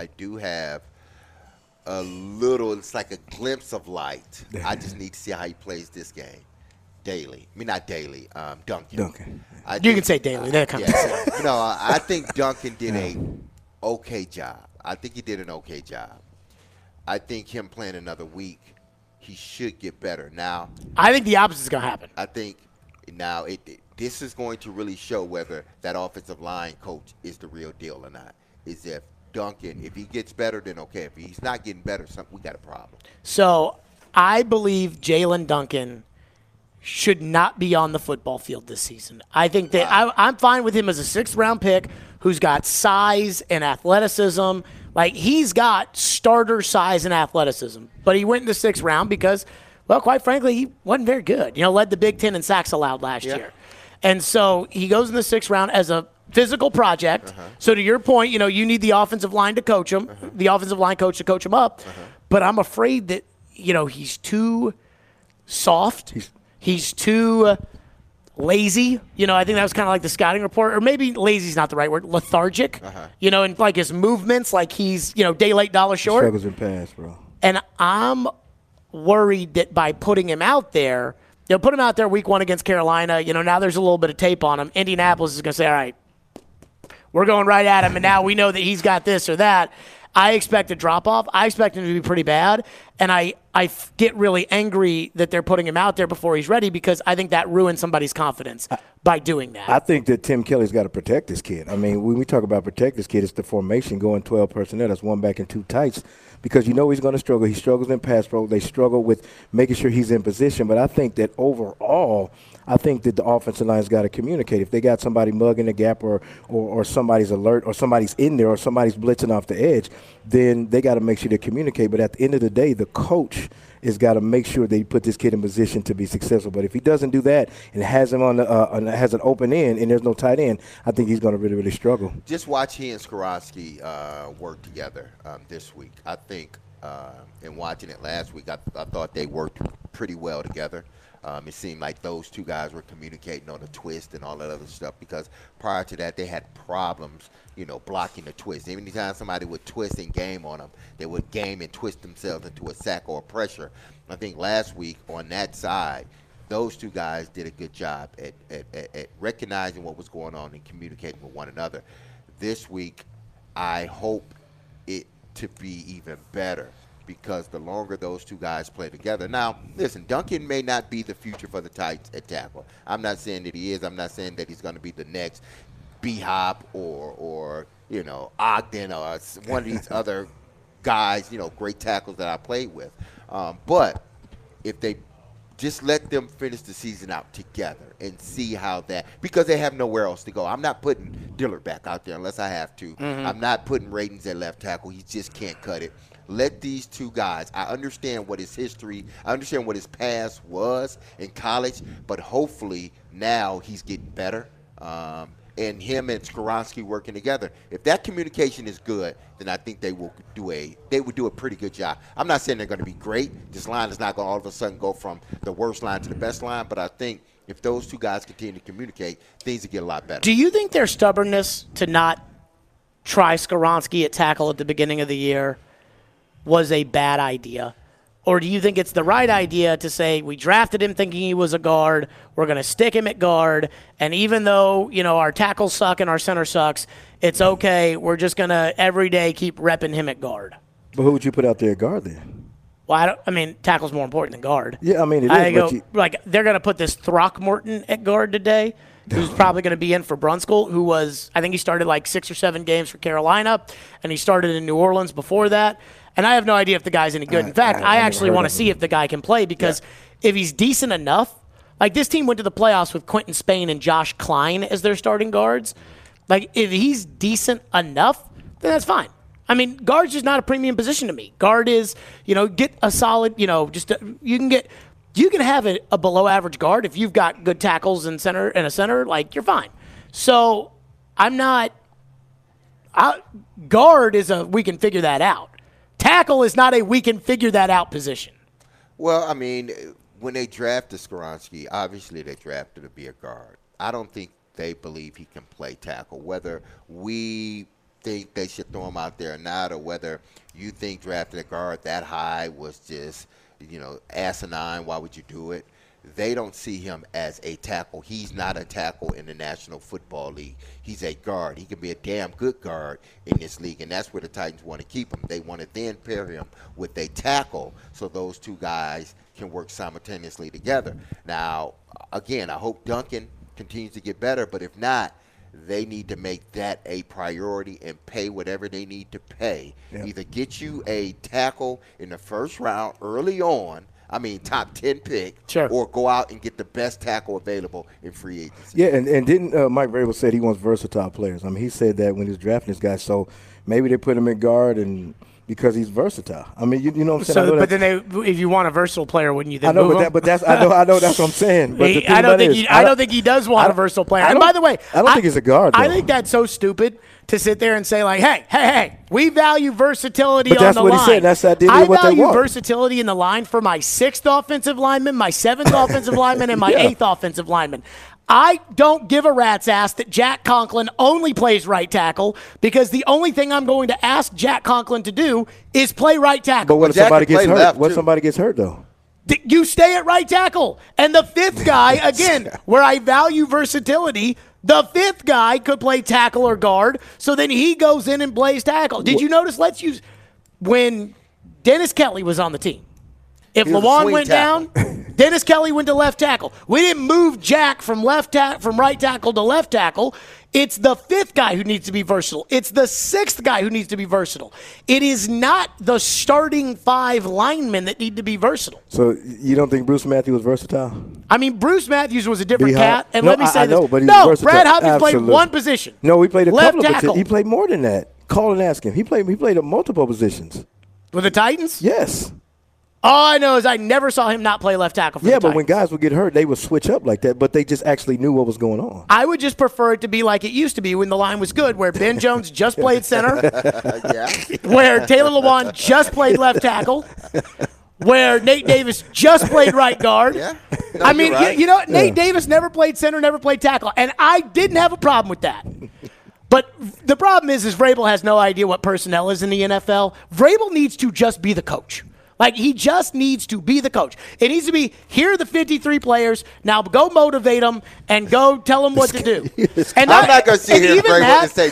a little, it's like a glimpse of light. I just need to see how he plays this game daily. I mean, not daily, Duncan. You can say daily. That comes. No, I think Duncan did a okay job. I think he did an okay job. I think him playing another week, he should get better. Now, I think the opposite is going to happen. I think now this is going to really show whether that offensive line coach is the real deal or not. Is if Duncan, if he gets better, then okay. If he's not getting better, we got a problem. So I believe Jalen Duncan should not be on the football field this season. I think that I'm fine with him as a 6th-round pick who's got size and athleticism. Like, he's got starter size and athleticism. But he went in the 6th round because, well, quite frankly, he wasn't very good. Led the Big Ten in sacks allowed last year. And so he goes in the 6th round as a physical project. So to your point, you need the offensive line to coach him, the offensive line coach to coach him up. But I'm afraid that, he's too soft. He's too lazy. I think that was kind of like the scouting report. Or maybe lazy's not the right word. Lethargic. And like his movements, like he's, day late, dollar short. Struggles in pass, bro. And I'm worried that by putting him out there, they'll put him out there week 1 against Carolina. Now there's a little bit of tape on him. Indianapolis is going to say, all right, we're going right at him, and now we know that he's got this or that. I expect a drop-off. I expect him to be pretty bad, and I get really angry that they're putting him out there before he's ready because I think that ruins somebody's confidence by doing that. I think that Tim Kelly's got to protect this kid. I mean, when we talk about protect this kid, it's the formation going 12 personnel. That's 1 back and 2 tights because he's going to struggle. He struggles in pass pro. They struggle with making sure he's in position. But I think that overall, I think that the offensive line's got to communicate. If they got somebody mugging the gap or somebody's alert or somebody's in there or somebody's blitzing off the edge, then they got to make sure they communicate. But at the end of the day, the coach has got to make sure they put this kid in position to be successful. But if he doesn't do that and has him has an open end and there's no tight end, I think he's going to really, really struggle. Just watch he and Skoronski work together this week. I think in watching it last week, I thought they worked pretty well together. It seemed like those two guys were communicating on the twist and all that other stuff because prior to that they had problems, blocking the twist. Anytime somebody would twist and game on them, they would game and twist themselves into a sack or a pressure. I think last week on that side, those two guys did a good job at recognizing what was going on and communicating with one another. This week, I hope it to be even better. Because the longer those two guys play together. Now, listen, Duncan may not be the future for the Titans at tackle. I'm not saying that he is. I'm not saying that he's going to be the next B-Hop or Ogden or one of these other guys, great tackles that I played with. But if they just let them finish the season out together and see how that – because they have nowhere else to go. I'm not putting Dillard back out there unless I have to. I'm not putting Radens at left tackle. He just can't cut it. Let these two guys – I understand what his history – I understand what his past was in college, but hopefully now he's getting better. And him and Skoronski working together. If that communication is good, then I think they would do a pretty good job. I'm not saying they're going to be great. This line is not going to all of a sudden go from the worst line to the best line, but I think if those two guys continue to communicate, things will get a lot better. Do you think their stubbornness to not try Skoronski at tackle at the beginning of the year was a bad idea? Or do you think it's the right idea to say we drafted him thinking he was a guard, we're going to stick him at guard, and even though, our tackles suck and our center sucks, it's okay, we're just going to every day keep repping him at guard? But who would you put out there at guard then? Well, tackle's more important than guard. Yeah, it is. They're going to put this Throckmorton at guard today, who's probably going to be in for Brunskill, who I think he started like 6 or 7 games for Carolina, and he started in New Orleans before that. And I have no idea if the guy's any good. In fact, I actually want to see if the guy can play because if he's decent enough, like this team went to the playoffs with Quentin Spain and Josh Klein as their starting guards. Like if he's decent enough, then that's fine. Guard's just not a premium position to me. Guard is, get a solid, you can have a below average guard if you've got good tackles and a center, like you're fine. So guard is we can figure that out. Tackle is not a we can figure that out position. Well, when they drafted Skoronski, obviously they drafted to be a guard. I don't think they believe he can play tackle. Whether we think they should throw him out there or not, or whether you think drafting a guard that high was just, asinine, why would you do it? They don't see him as a tackle. He's not a tackle in the National Football League. He's a guard. He can be a damn good guard in this league, and that's where the Titans want to keep him. They want to then pair him with a tackle so those two guys can work simultaneously together. Now, again, I hope Duncan continues to get better, but if not, they need to make that a priority and pay whatever they need to pay. Yep. Either get you a tackle in the first round early on, top 10 pick, sure, or go out and get the best tackle available in free agency. Yeah, and didn't Mike Vrabel said he wants versatile players. He said that when he was drafting this guy. So maybe they put him at guard and because he's versatile. You know what I'm saying? So, but then if you want a versatile player, wouldn't you then move him? I know that's what I'm saying. But I don't think he does want a versatile player. And by the way, I don't think he's a guard, though. I think that's so stupid to sit there and say, like, hey, we value versatility on the line. But that's what he said. That's the idea of what they want. I value versatility in the line for my 6th offensive lineman, my 7th offensive lineman, and my 8th offensive lineman. I don't give a rat's ass that Jack Conklin only plays right tackle because the only thing I'm going to ask Jack Conklin to do is play right tackle. But what if somebody gets hurt? What if somebody gets hurt, though? You stay at right tackle. And the 5th guy, again, where I value versatility, the 5th guy could play tackle or guard, so then he goes in and plays tackle. Did you notice, when Dennis Kelly was on the team, if Lawan went down, Dennis Kelly went to left tackle. We didn't move Jack from right tackle to left tackle. It's the 5th guy who needs to be versatile. It's the 6th guy who needs to be versatile. It is not the starting 5 linemen that need to be versatile. So you don't think Bruce Matthews was versatile? Bruce Matthews was a different cat. And let me say this. But no, Brad Hopkins played one position. No, he played a left couple of tackle. He played more than that. Call and ask him. He played multiple positions. With the Titans? Yes. All I know is I never saw him not play left tackle for the Titans. But when guys would get hurt, they would switch up like that, but they just actually knew what was going on. I would just prefer it to be like it used to be when the line was good, where Ben Jones just played center, where Taylor Lewan just played left tackle, where Nate Davis just played right guard. Yeah. No, right. Nate Davis never played center, never played tackle, and I didn't have a problem with that. But the problem is Vrabel has no idea what personnel is in the NFL. Vrabel needs to just be the coach. He just needs to be the coach. It needs to be, here are the 53 players. Now go motivate them and go tell them what to do. And I'm not going to sit here and say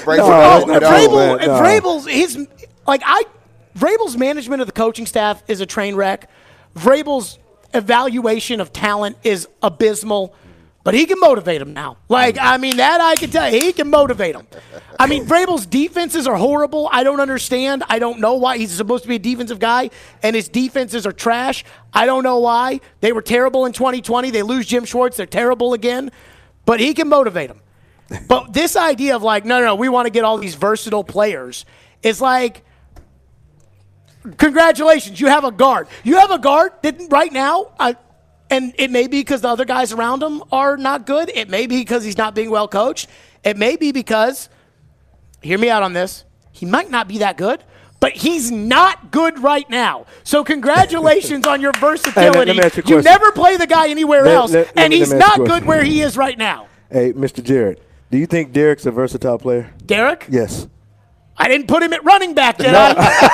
Vrabel's management of the coaching staff is a train wreck. Vrabel's evaluation of talent is abysmal. But he can motivate them now. That I can tell you. He can motivate them. Vrabel's defenses are horrible. I don't understand. I don't know why. He's supposed to be a defensive guy, and his defenses are trash. I don't know why. They were terrible in 2020. They lose Jim Schwartz. They're terrible again. But he can motivate them. But this idea of no, we want to get all these versatile players is congratulations, you have a guard. You have a guard that right now and it may be because the other guys around him are not good. It may be because he's not being well coached. It may be because, hear me out on this, he might not be that good, but he's not good right now. So congratulations on your versatility. Let me ask you a you question. never play the guy anywhere else, and he's not good where he is right now. Hey, Mr. Jarrett, do you think Derek's a versatile player? Derek? Yes. I didn't put him at running back, did I?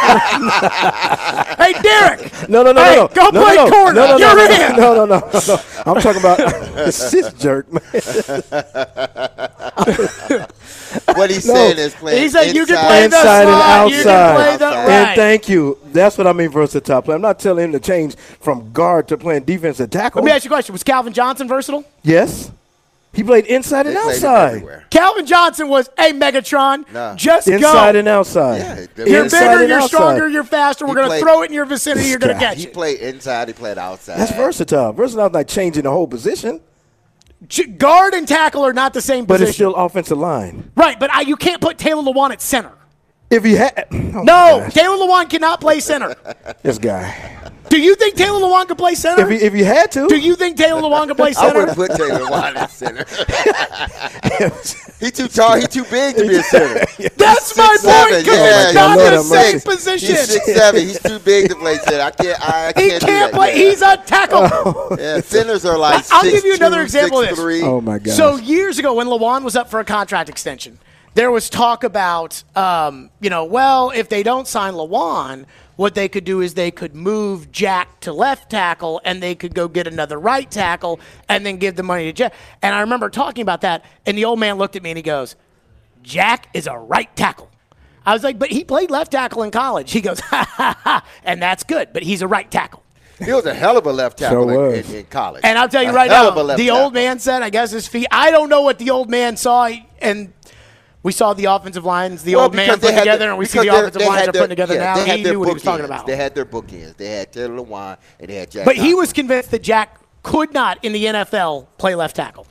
Hey, Derek. No. Hey, go play corner. No. You're in. No. I'm talking about this jerk, man. What he's saying is playing He said you can inside- play the Inside and slot, you can outside. play the Outside. And right. thank you. That's what I mean versatile play. I'm not telling him to change from guard to playing defensive tackle. Let me ask you a question. Was Calvin Johnson versatile? Yes. He played inside and They played him outside. everywhere. Calvin Johnson was, hey, Megatron, No. just Inside go. and outside. Yeah, You're Inside bigger, and you're outside. stronger, you're faster. We're He going to played- throw it in your vicinity. You're going to guy. catch He it. played inside. He played outside. That's versatile. Versatile is not changing the whole position, Guard and tackle are not the same but position. it's still offensive line. Right, but you can't put Taylor Lewan at center. If he had No, Taylor Lewan cannot play center. this guy. Do you think Taylor Lewan can play center? If he had to, Do you think Taylor Lewan can play I center? wouldn't put Taylor Watt at center. He too tall. He too big to be a center. That's my 6'7", point, because yeah, we're not Lord the have same mercy. position. He's 6'7". He's too big to play center. I can't. He do can't that. play. Yeah. He's a tackle. Yeah, centers are like. I'll give you 6'2", another example of this. 6'3". oh my God. So years ago, when Lewan was up for a contract extension, there was talk about, well, if they don't sign Lewan, what they could do is they could move Jack to left tackle, and they could go get another right tackle, and then give the money to Jack. And I remember talking about that, and the old man looked at me and he goes, "Jack is a right tackle." I was like, "But he played left tackle in college." He goes, "Ha ha ha," and that's good, but he's a right tackle. He was a hell of a left tackle Sure in, was. in college. And I'll tell you A right hell of a now, left the tackle. old man said, I guess his feet. I don't know what the old man saw, and we saw the offensive lines the old man because put they had together, their- and we see because the they- offensive they lines had are their- putting together yeah, now. they had He their knew what he was talking bookends. about. They had their bookends. They had Taylor Lewan and they had Jack. But he Johnson. was convinced that Jack could not, in the NFL, play left tackle.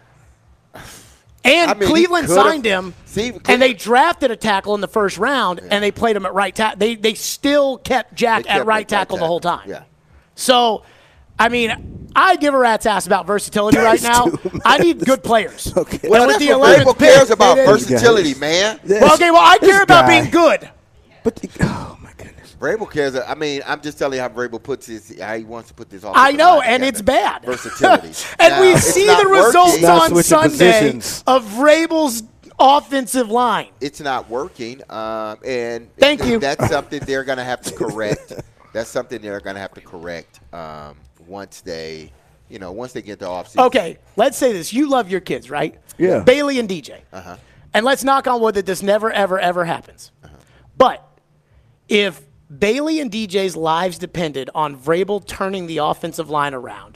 And I mean, he Cleveland could've- signed him, See, and they drafted a tackle in the first round, and they played him at right tackle. They still kept Jack They kept at right him tackle the whole time. Yeah. So, I mean, I give a rat's ass about versatility right now. I need good players. Okay. And Well, with that's the what 11th Vrabel pick, cares about, they didn't- versatility, man. Well, okay, well, I This care about guy. being good. But oh my goodness. Vrabel cares. I mean, I'm just telling you how Vrabel puts how he wants to put this off. I know, and it's bad. Versatility. And Now, we it's see not the working. results Not on switching Sunday positions. of Vrabel's offensive line. It's not working, and Thank you. That's something they're going to have to correct. That's something they're going to have to correct once they get the offseason. Okay, let's say this. You love your kids, right? Yeah. Bailey and DJ. Uh-huh. And let's knock on wood that this never, ever, ever happens. But if Bailey and DJ's lives depended on Vrabel turning the offensive line around,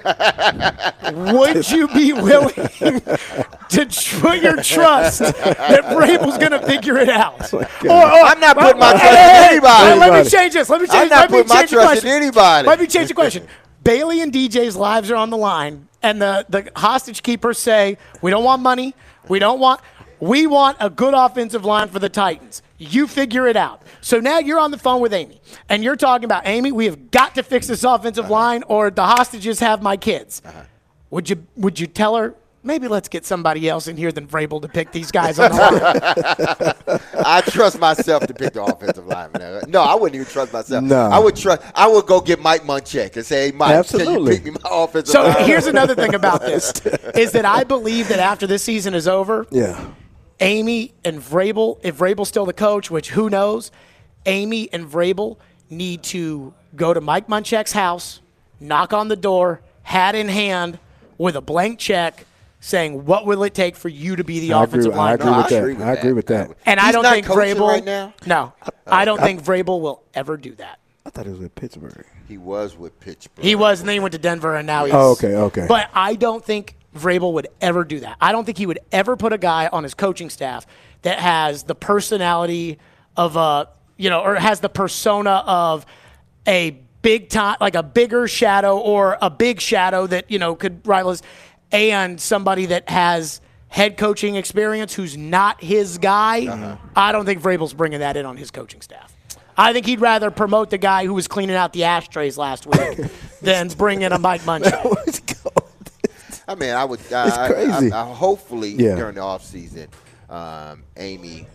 would you be willing to put your trust that Vrabel's going to figure it out? I'm not putting my trust in anybody. Let me change this. Let me change. I'm not let me putting my change the trust question. in anybody. Let me change the question. Bailey and DJ's lives are on the line, and the hostage keepers say, "We don't want money. We want a good offensive line for the Titans. You figure it out." So now you're on the phone with Amy, and you're talking about, "Amy, we have got to fix this offensive line, or the hostages have my kids." Would you tell her, maybe let's get somebody else in here than Vrabel to pick these guys on the line? I trust myself to pick the offensive lineman. No, I wouldn't even trust myself. No. I would go get Mike Munchak and say, "Hey, Mike, Absolutely. can you pick me my offensive So lineman?" here's another thing about this, is that I believe that after this season is over, Yeah. Amy and Vrabel, if Vrabel's still the coach, which who knows, Amy and Vrabel need to go to Mike Munchak's house, knock on the door, hat in hand, with a blank check, saying, "What will it take for you to be the offensive I lineman?" agree with that. I agree with that. And I He's don't not think coaching Vrabel. right now? No, I don't think Vrabel will ever do that. I thought it was in Pittsburgh. He was with Pittsburgh. He was, and then he went to Denver, and now he's. Oh, okay. But I don't think Vrabel would ever do that. I don't think he would ever put a guy on his coaching staff that has the personality of or has the persona of a big time, like a bigger shadow or a big shadow that, could rival his, and somebody that has head coaching experience who's not his guy. I don't think Vrabel's bringing that in on his coaching staff. I think he'd rather promote the guy who was cleaning out the ashtrays last week than bring in a Mike Munchak. I mean, I would. It's crazy. Hopefully, Yeah. during the offseason, Amy,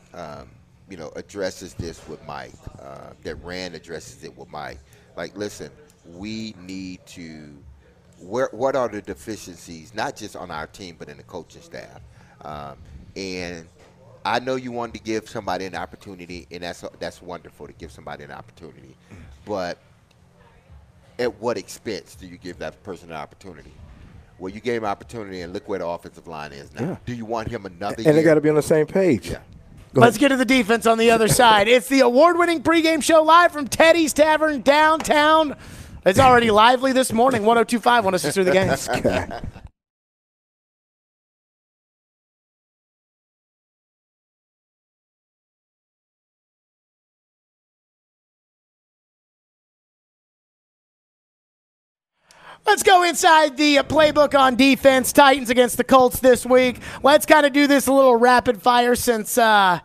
addresses this with Mike. That Rand addresses it with Mike. Like, listen, we need to. What are the deficiencies, not just on our team, but in the coaching staff? And I know you wanted to give somebody an opportunity, and that's wonderful to give somebody an opportunity. But at what expense do you give that person an opportunity? Well, you gave him an opportunity, and look where the offensive line is now. Yeah. Do you want him another year? And they got to be on the same page. Yeah. Let's get to the defense on the other side. It's the award-winning pregame show live from Teddy's Tavern downtown. It's already lively this morning. 102.5, 106 through the game. Let's go inside the playbook on defense. Titans against the Colts this week. Let's kind of do this a little rapid fire since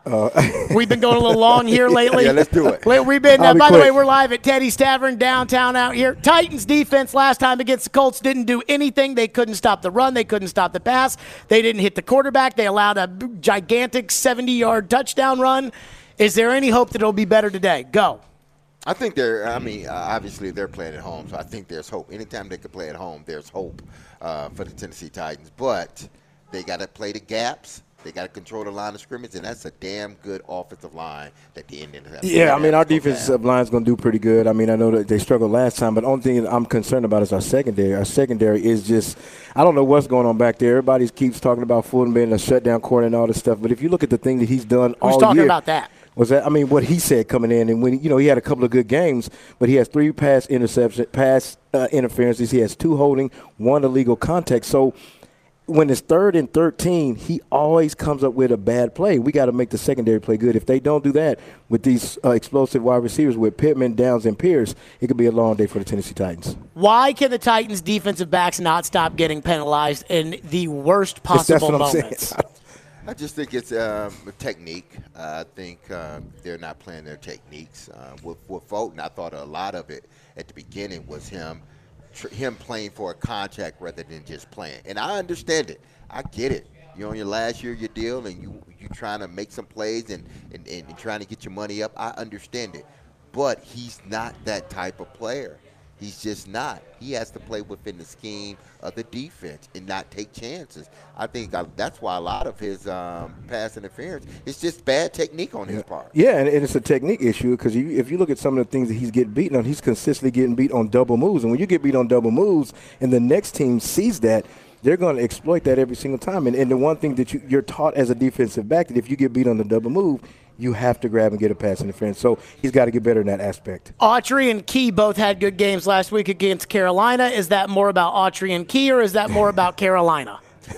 we've been going a little long here lately. Yeah, let's do it. We've been, I'll be by the quick. way, we're live at Teddy's Tavern downtown out here. Titans defense last time against the Colts didn't do anything. They couldn't stop the run. They couldn't stop the pass. They didn't hit the quarterback. They allowed a gigantic 70-yard touchdown run. Is there any hope that it'll be better today? Go. I think obviously they're playing at home, so I think there's hope. Anytime they can play at home, there's hope for the Tennessee Titans. But they got to play the gaps. They got to control the line of scrimmage, and that's a damn good offensive line that the Indians have. Yeah, I mean, our defensive line is going to do pretty good. I mean, I know that they struggled last time, but the only thing I'm concerned about is our secondary. Our secondary is just – I don't know what's going on back there. Everybody keeps talking about Fulton being a shutdown corner and all this stuff, but if you look at the thing that he's done all year – Who's talking about that? Was that? I mean, what he said coming in, and when he had a couple of good games, but he has 3 pass interferences. He has 2 holding, 1 illegal contact. So when it's 3rd and 13, he always comes up with a bad play. We got to make the secondary play good. If they don't do that with these explosive wide receivers with Pittman, Downs, and Pierce, it could be a long day for the Tennessee Titans. Why can the Titans defensive backs not stop getting penalized in the worst possible moments? I just think it's a technique. I think they're not playing their techniques. With Fulton, I thought a lot of it at the beginning was him playing for a contract rather than just playing. And I understand it. I get it. You're on your last year of your deal, and you trying to make some plays and trying to get your money up. I understand it. But he's not that type of player. He's just not. He has to play within the scheme of the defense and not take chances. I think that's why a lot of his pass interference is just bad technique on his part. Yeah, and it's a technique issue because if you look at some of the things that he's getting beaten on, he's consistently getting beat on double moves. And when you get beat on double moves and the next team sees that, they're going to exploit that every single time. And the one thing that you're taught as a defensive back, that if you get beat on the double move, you have to grab and get a pass interference. So he's got to get better in that aspect. Autry and Key both had good games last week against Carolina. Is that more about Autry and Key, or is that more about Carolina?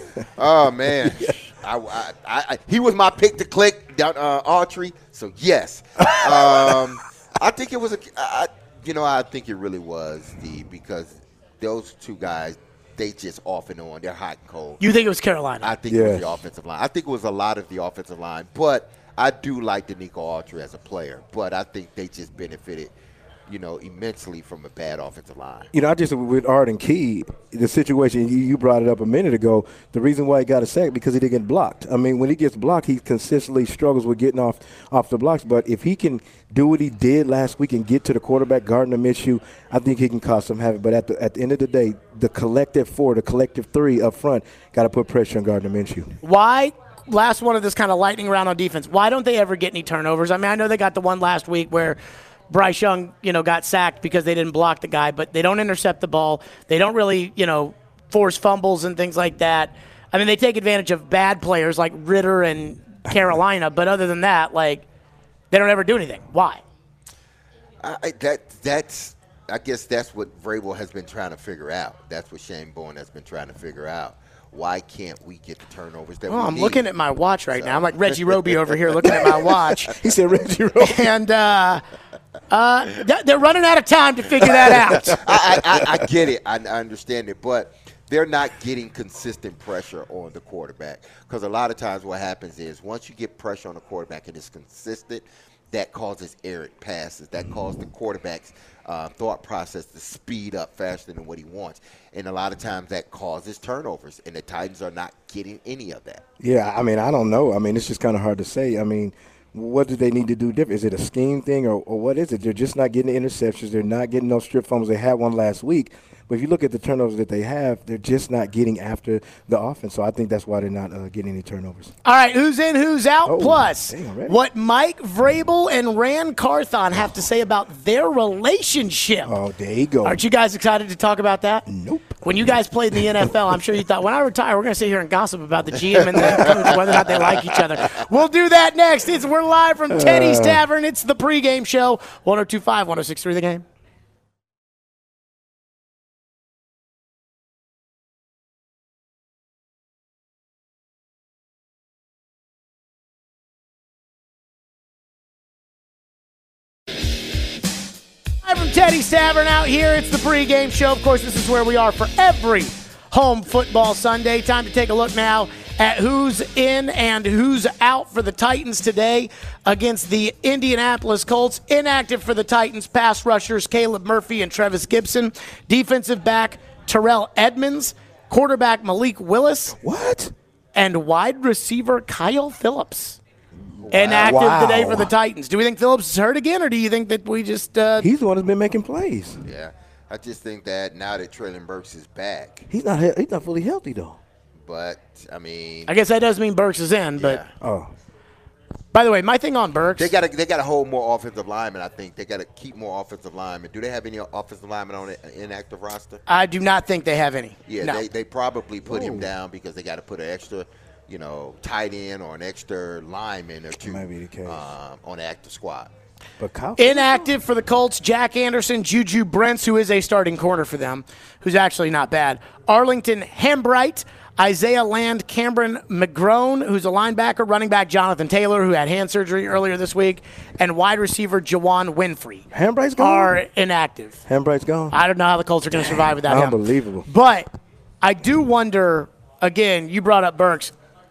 Oh, man. He was my pick to click, Autry, so yes. I think it was I think it really was, because those two guys, they just off and on. They're hot and cold. You think it was Carolina? I think it was the offensive line. I think it was a lot of the offensive line. But I do like Denico Autry as a player. But I think they just benefited, immensely from a bad offensive line. I just, with Art and Key, the situation, you brought it up a minute ago, the reason why he got a sack, because he didn't get blocked. I mean, when he gets blocked, he consistently struggles with getting off the blocks. But if he can do what he did last week and get to the quarterback, Gardner Minshew, I think he can cause some havoc. But at the end of the day, the collective 4, the collective 3 up front, got to put pressure on Gardner Minshew. Why? Last one of this kind of lightning round on defense. Why don't they ever get any turnovers? I mean, I know they got the one last week where Bryce Young, got sacked because they didn't block the guy, but they don't intercept the ball. They don't really, force fumbles and things like that. I mean, they take advantage of bad players like Ritter and Carolina, but other than that, they don't ever do anything. Why? I guess that's what Vrabel has been trying to figure out. That's what Shane Bourne has been trying to figure out. Why can't we get the turnovers that we need? I'm looking at my watch right now. I'm like Reggie Roby over here looking at my watch. He said Reggie Roby. And they're running out of time to figure that out. I get it. I understand it. But they're not getting consistent pressure on the quarterback. Because a lot of times what happens is once you get pressure on the quarterback and it's consistent, that causes errant passes. That causes the quarterback's thought process to speed up faster than what he wants. And a lot of times that causes turnovers, and the Titans are not getting any of that. Yeah, I mean, I don't know. I mean, it's just kind of hard to say. I mean, What do they need to do different? Is it a scheme thing or what is it? They're just not getting the interceptions. They're not getting those strip fumbles. They had one last week. But if you look at the turnovers that they have, they're just not getting after the offense. So I think that's why they're not getting any turnovers. All right, who's in, who's out? Oh, Plus, dang, already? what Mike Vrabel and Rand Carthon have to say about their relationship. Oh, there you go. Aren't you guys excited to talk about that? Nope. When you guys played in the NFL, I'm sure you thought, when I retire, we're going to sit here and gossip about the GM and the head coach, whether or not they like each other. We'll do that next. We're live from Teddy's Tavern. It's the pregame show, 102.5, 106.3 The Game. From Teddy's Tavern out here, it's the pregame show. Of course, this is where we are for every home football Sunday. Time to take a look now at who's in and who's out for the Titans today against the Indianapolis Colts. Inactive for the Titans, pass rushers Caleb Murphy and Trevis Gibson. Defensive back Terrell Edmonds. Quarterback Malik Willis. What? And wide receiver Kyle Phillips. Inactive today for the Titans. Do we think Phillips is hurt again, or do you think that we just He's the one that's been making plays. Yeah, I just think that now that Traylon Burks is back, He's not fully healthy, though. but, I mean, I guess that does mean Burks is in, but yeah. Oh. by the way, my thing on Burks, They got to hold more offensive linemen. I think they got to keep more offensive linemen. Do they have any offensive linemen on the inactive roster? I do not think they have any. Yeah, No. they probably put him down because they got to put an extra, tight end or an extra lineman or two Might be the case. on the active squad. But Kyle Inactive for the Colts, Jack Anderson, Juju Brents, who is a starting corner for them, who's actually not bad. Arlington Hembright, Isaiah Land, Cameron McGrone, who's a linebacker, running back Jonathan Taylor, who had hand surgery earlier this week, and wide receiver Jawan Winfrey Hembright's gone? are inactive. Hembright's gone? I don't know how the Colts are going to survive without him. Unbelievable. But I do wonder, again, you brought up Burks.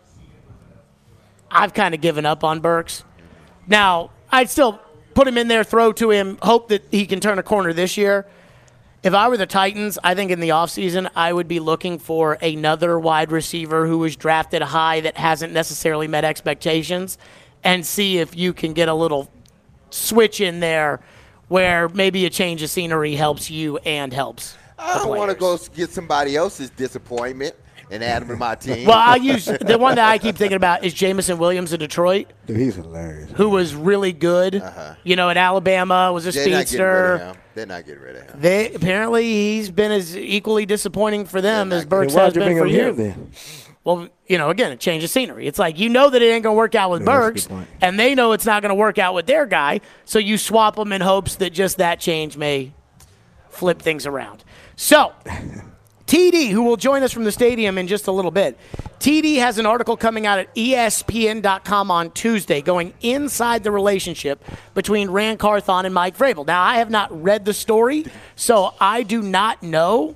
I've kind of given up on Burks. Now, I'd still put him in there, throw to him, hope that he can turn a corner this year. If I were the Titans, I think in the offseason I would be looking for another wide receiver who was drafted high that hasn't necessarily met expectations and see if you can get a little switch in there where maybe a change of scenery helps you and helps I don't want to go get somebody else's disappointment and add him to my team. Well, I use the one that I keep thinking about is Jamison Williams of Detroit, Dude, he's hilarious. who was really good. At Alabama, was a They're not getting rid of speedster. him. They're not getting rid of him. They apparently he's been as equally disappointing for them They're as not Burks Why'd has you been bring for him you. here then? Well, again, a change of scenery. It's like that it ain't going to work out with Yeah, that's a Burks, good point. and they know it's not going to work out with their guy, so you swap them in hopes that just that change may flip things around. So, TD, who will join us from the stadium in just a little bit. TD has an article coming out at ESPN.com on Tuesday going inside the relationship between Rand Carthon and Mike Vrabel. Now, I have not read the story, so I do not know,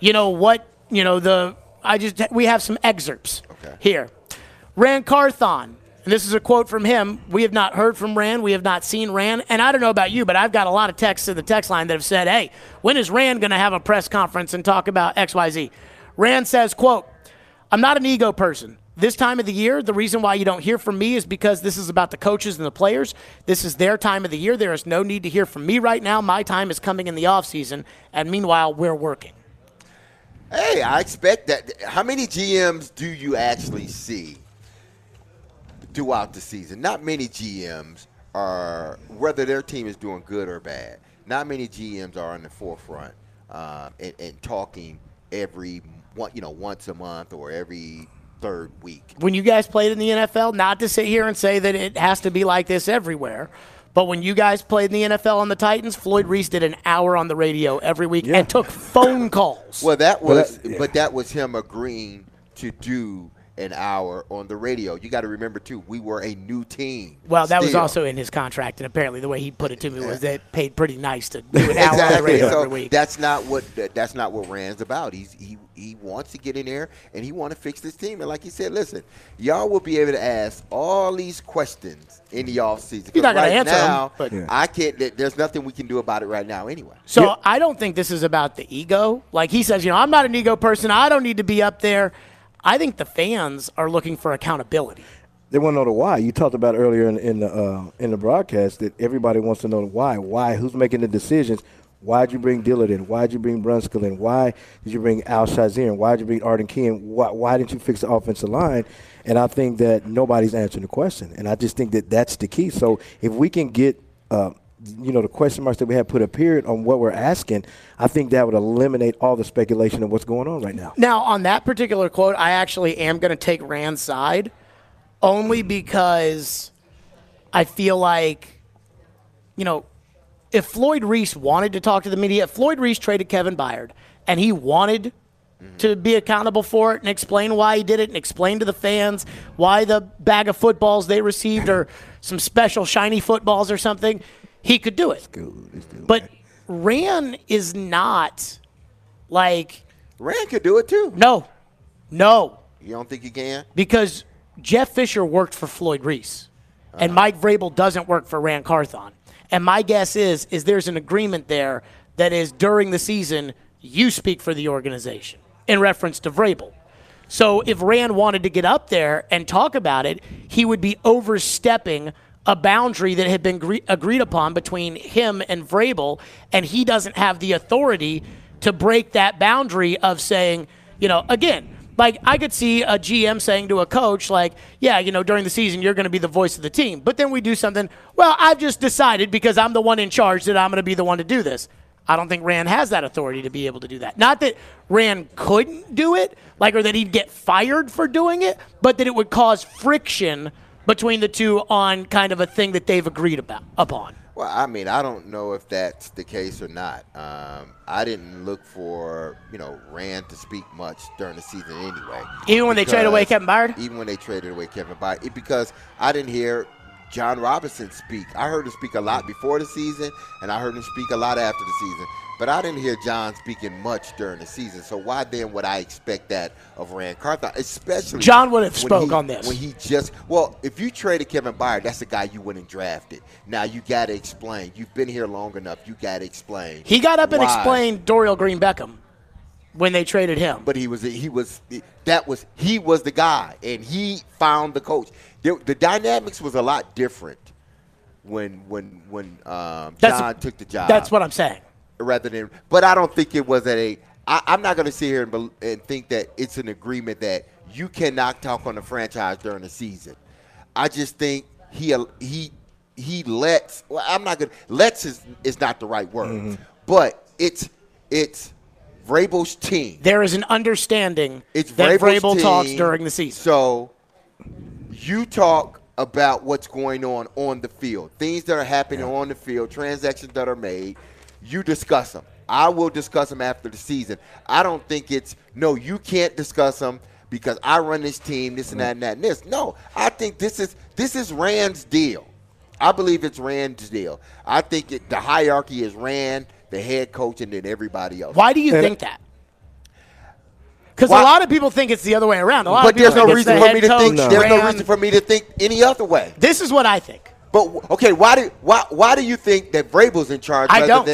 we have some excerpts here. Rand Carthon, and this is a quote from him. We have not heard from Rand. We have not seen Rand. And I don't know about you, but I've got a lot of texts in the text line that have said, hey, when is Rand going to have a press conference and talk about XYZ? Rand says, quote, I'm not an ego person. This time of the year, the reason why you don't hear from me is because this is about the coaches and the players. This is their time of the year. There is no need to hear from me right now. My time is coming in the offseason, and meanwhile, we're working. Hey, I expect that. How many GMs do you actually see throughout the season? Not many GMs are, whether their team is doing good or bad, not many GMs are on the forefront and talking once a month or every third week. When you guys played in the NFL, not to sit here and say that it has to be like this everywhere, but when you guys played in the NFL on the Titans, Floyd Reese did an hour on the radio every week and took phone calls. Well, that was him agreeing to do an hour on the radio. You got to remember, too, we were a new team. Well, that was still. also in his contract, and apparently the way he put it to me was they paid pretty nice to do an hour on the radio so every week. That's not what Rand's about. He wants to get in there and he wants to fix this team. And like he said, listen, y'all will be able to ask all these questions in the offseason. You're not going right to answer now, them. But I can't. There's nothing we can do about it right now anyway. So I don't think this is about the ego. Like he says, I'm not an ego person. I don't need to be up there. I think the fans are looking for accountability. They want to know the why. You talked about earlier in the broadcast that everybody wants to know the why. Why? Who's making the decisions? Why'd you bring Dillard in? Why'd you bring Brunskill in? Why did you bring Al Shazier in? Why'd you bring Arden Key in? Why didn't you fix the offensive line? And I think that nobody's answering the question. And I just think that that's the key. So if we can get the question marks that we have, put a period on what we're asking, I think that would eliminate all the speculation of what's going on right now. Now, on that particular quote, I actually am going to take Rand's side only because I feel like, if Floyd Reese wanted to talk to the media, if Floyd Reese traded Kevin Byard and he wanted to be accountable for it and explain why he did it and explain to the fans why the bag of footballs they received are some special shiny footballs or something, he could do it. But Rand is not like... Rand could do it too. No. You don't think he can? Because Jeff Fisher worked for Floyd Reese, and Mike Vrabel doesn't work for Rand Carthon. And my guess is there's an agreement there that is during the season, you speak for the organization in reference to Vrabel. So if Rand wanted to get up there and talk about it, he would be overstepping a boundary that had been agreed upon between him and Vrabel, and he doesn't have the authority to break that boundary of saying, again, like, I could see a GM saying to a coach, like, yeah, during the season, you're going to be the voice of the team. But then we do something, well, I've just decided because I'm the one in charge that I'm going to be the one to do this. I don't think Rand has that authority to be able to do that. Not that Rand couldn't do it, or that he'd get fired for doing it, but that it would cause friction between the two on kind of a thing that they've agreed upon. Well, I mean, I don't know if that's the case or not. I didn't look for, Rand to speak much during the season anyway. Even when they traded away Kevin Byard? Even when they traded away Kevin Byard. Because I didn't hear John Robinson speak. I heard him speak a lot before the season, and I heard him speak a lot after the season. But I didn't hear John speaking much during the season. So why then would I expect that of Rand Carthon? Especially John would have spoke on this. When he if you traded Kevin Byard, that's the guy you went and drafted. Now you got to explain. You've been here long enough. You got to explain. He got up and explained Dorial Green Beckham when they traded him. But he was the guy, and he found the coach. The dynamics was a lot different when John took the job. That's what I'm saying. But I don't think it was I'm not going to sit here and think that it's an agreement that you cannot talk on the franchise during the season. I just think he lets. Well, I'm not going to. Lets is not the right word, but it's Vrabel's team. There is an understanding that Vrabel talks during the season. So you talk about what's going on the field, things that are happening on the field, transactions that are made. You discuss them. I will discuss them after the season. I don't think you can't discuss them because I run this team, this and that and that and this. No, I think this is Rand's deal. I believe it's Rand's deal. I think the hierarchy is Rand, the head coach, and then everybody else. Why do you think that? Because a lot of people think it's the other way around. But there's no reason for me to think. There's no reason for me to think any other way. This is what I think. But okay, why do you think that Vrabel's in charge?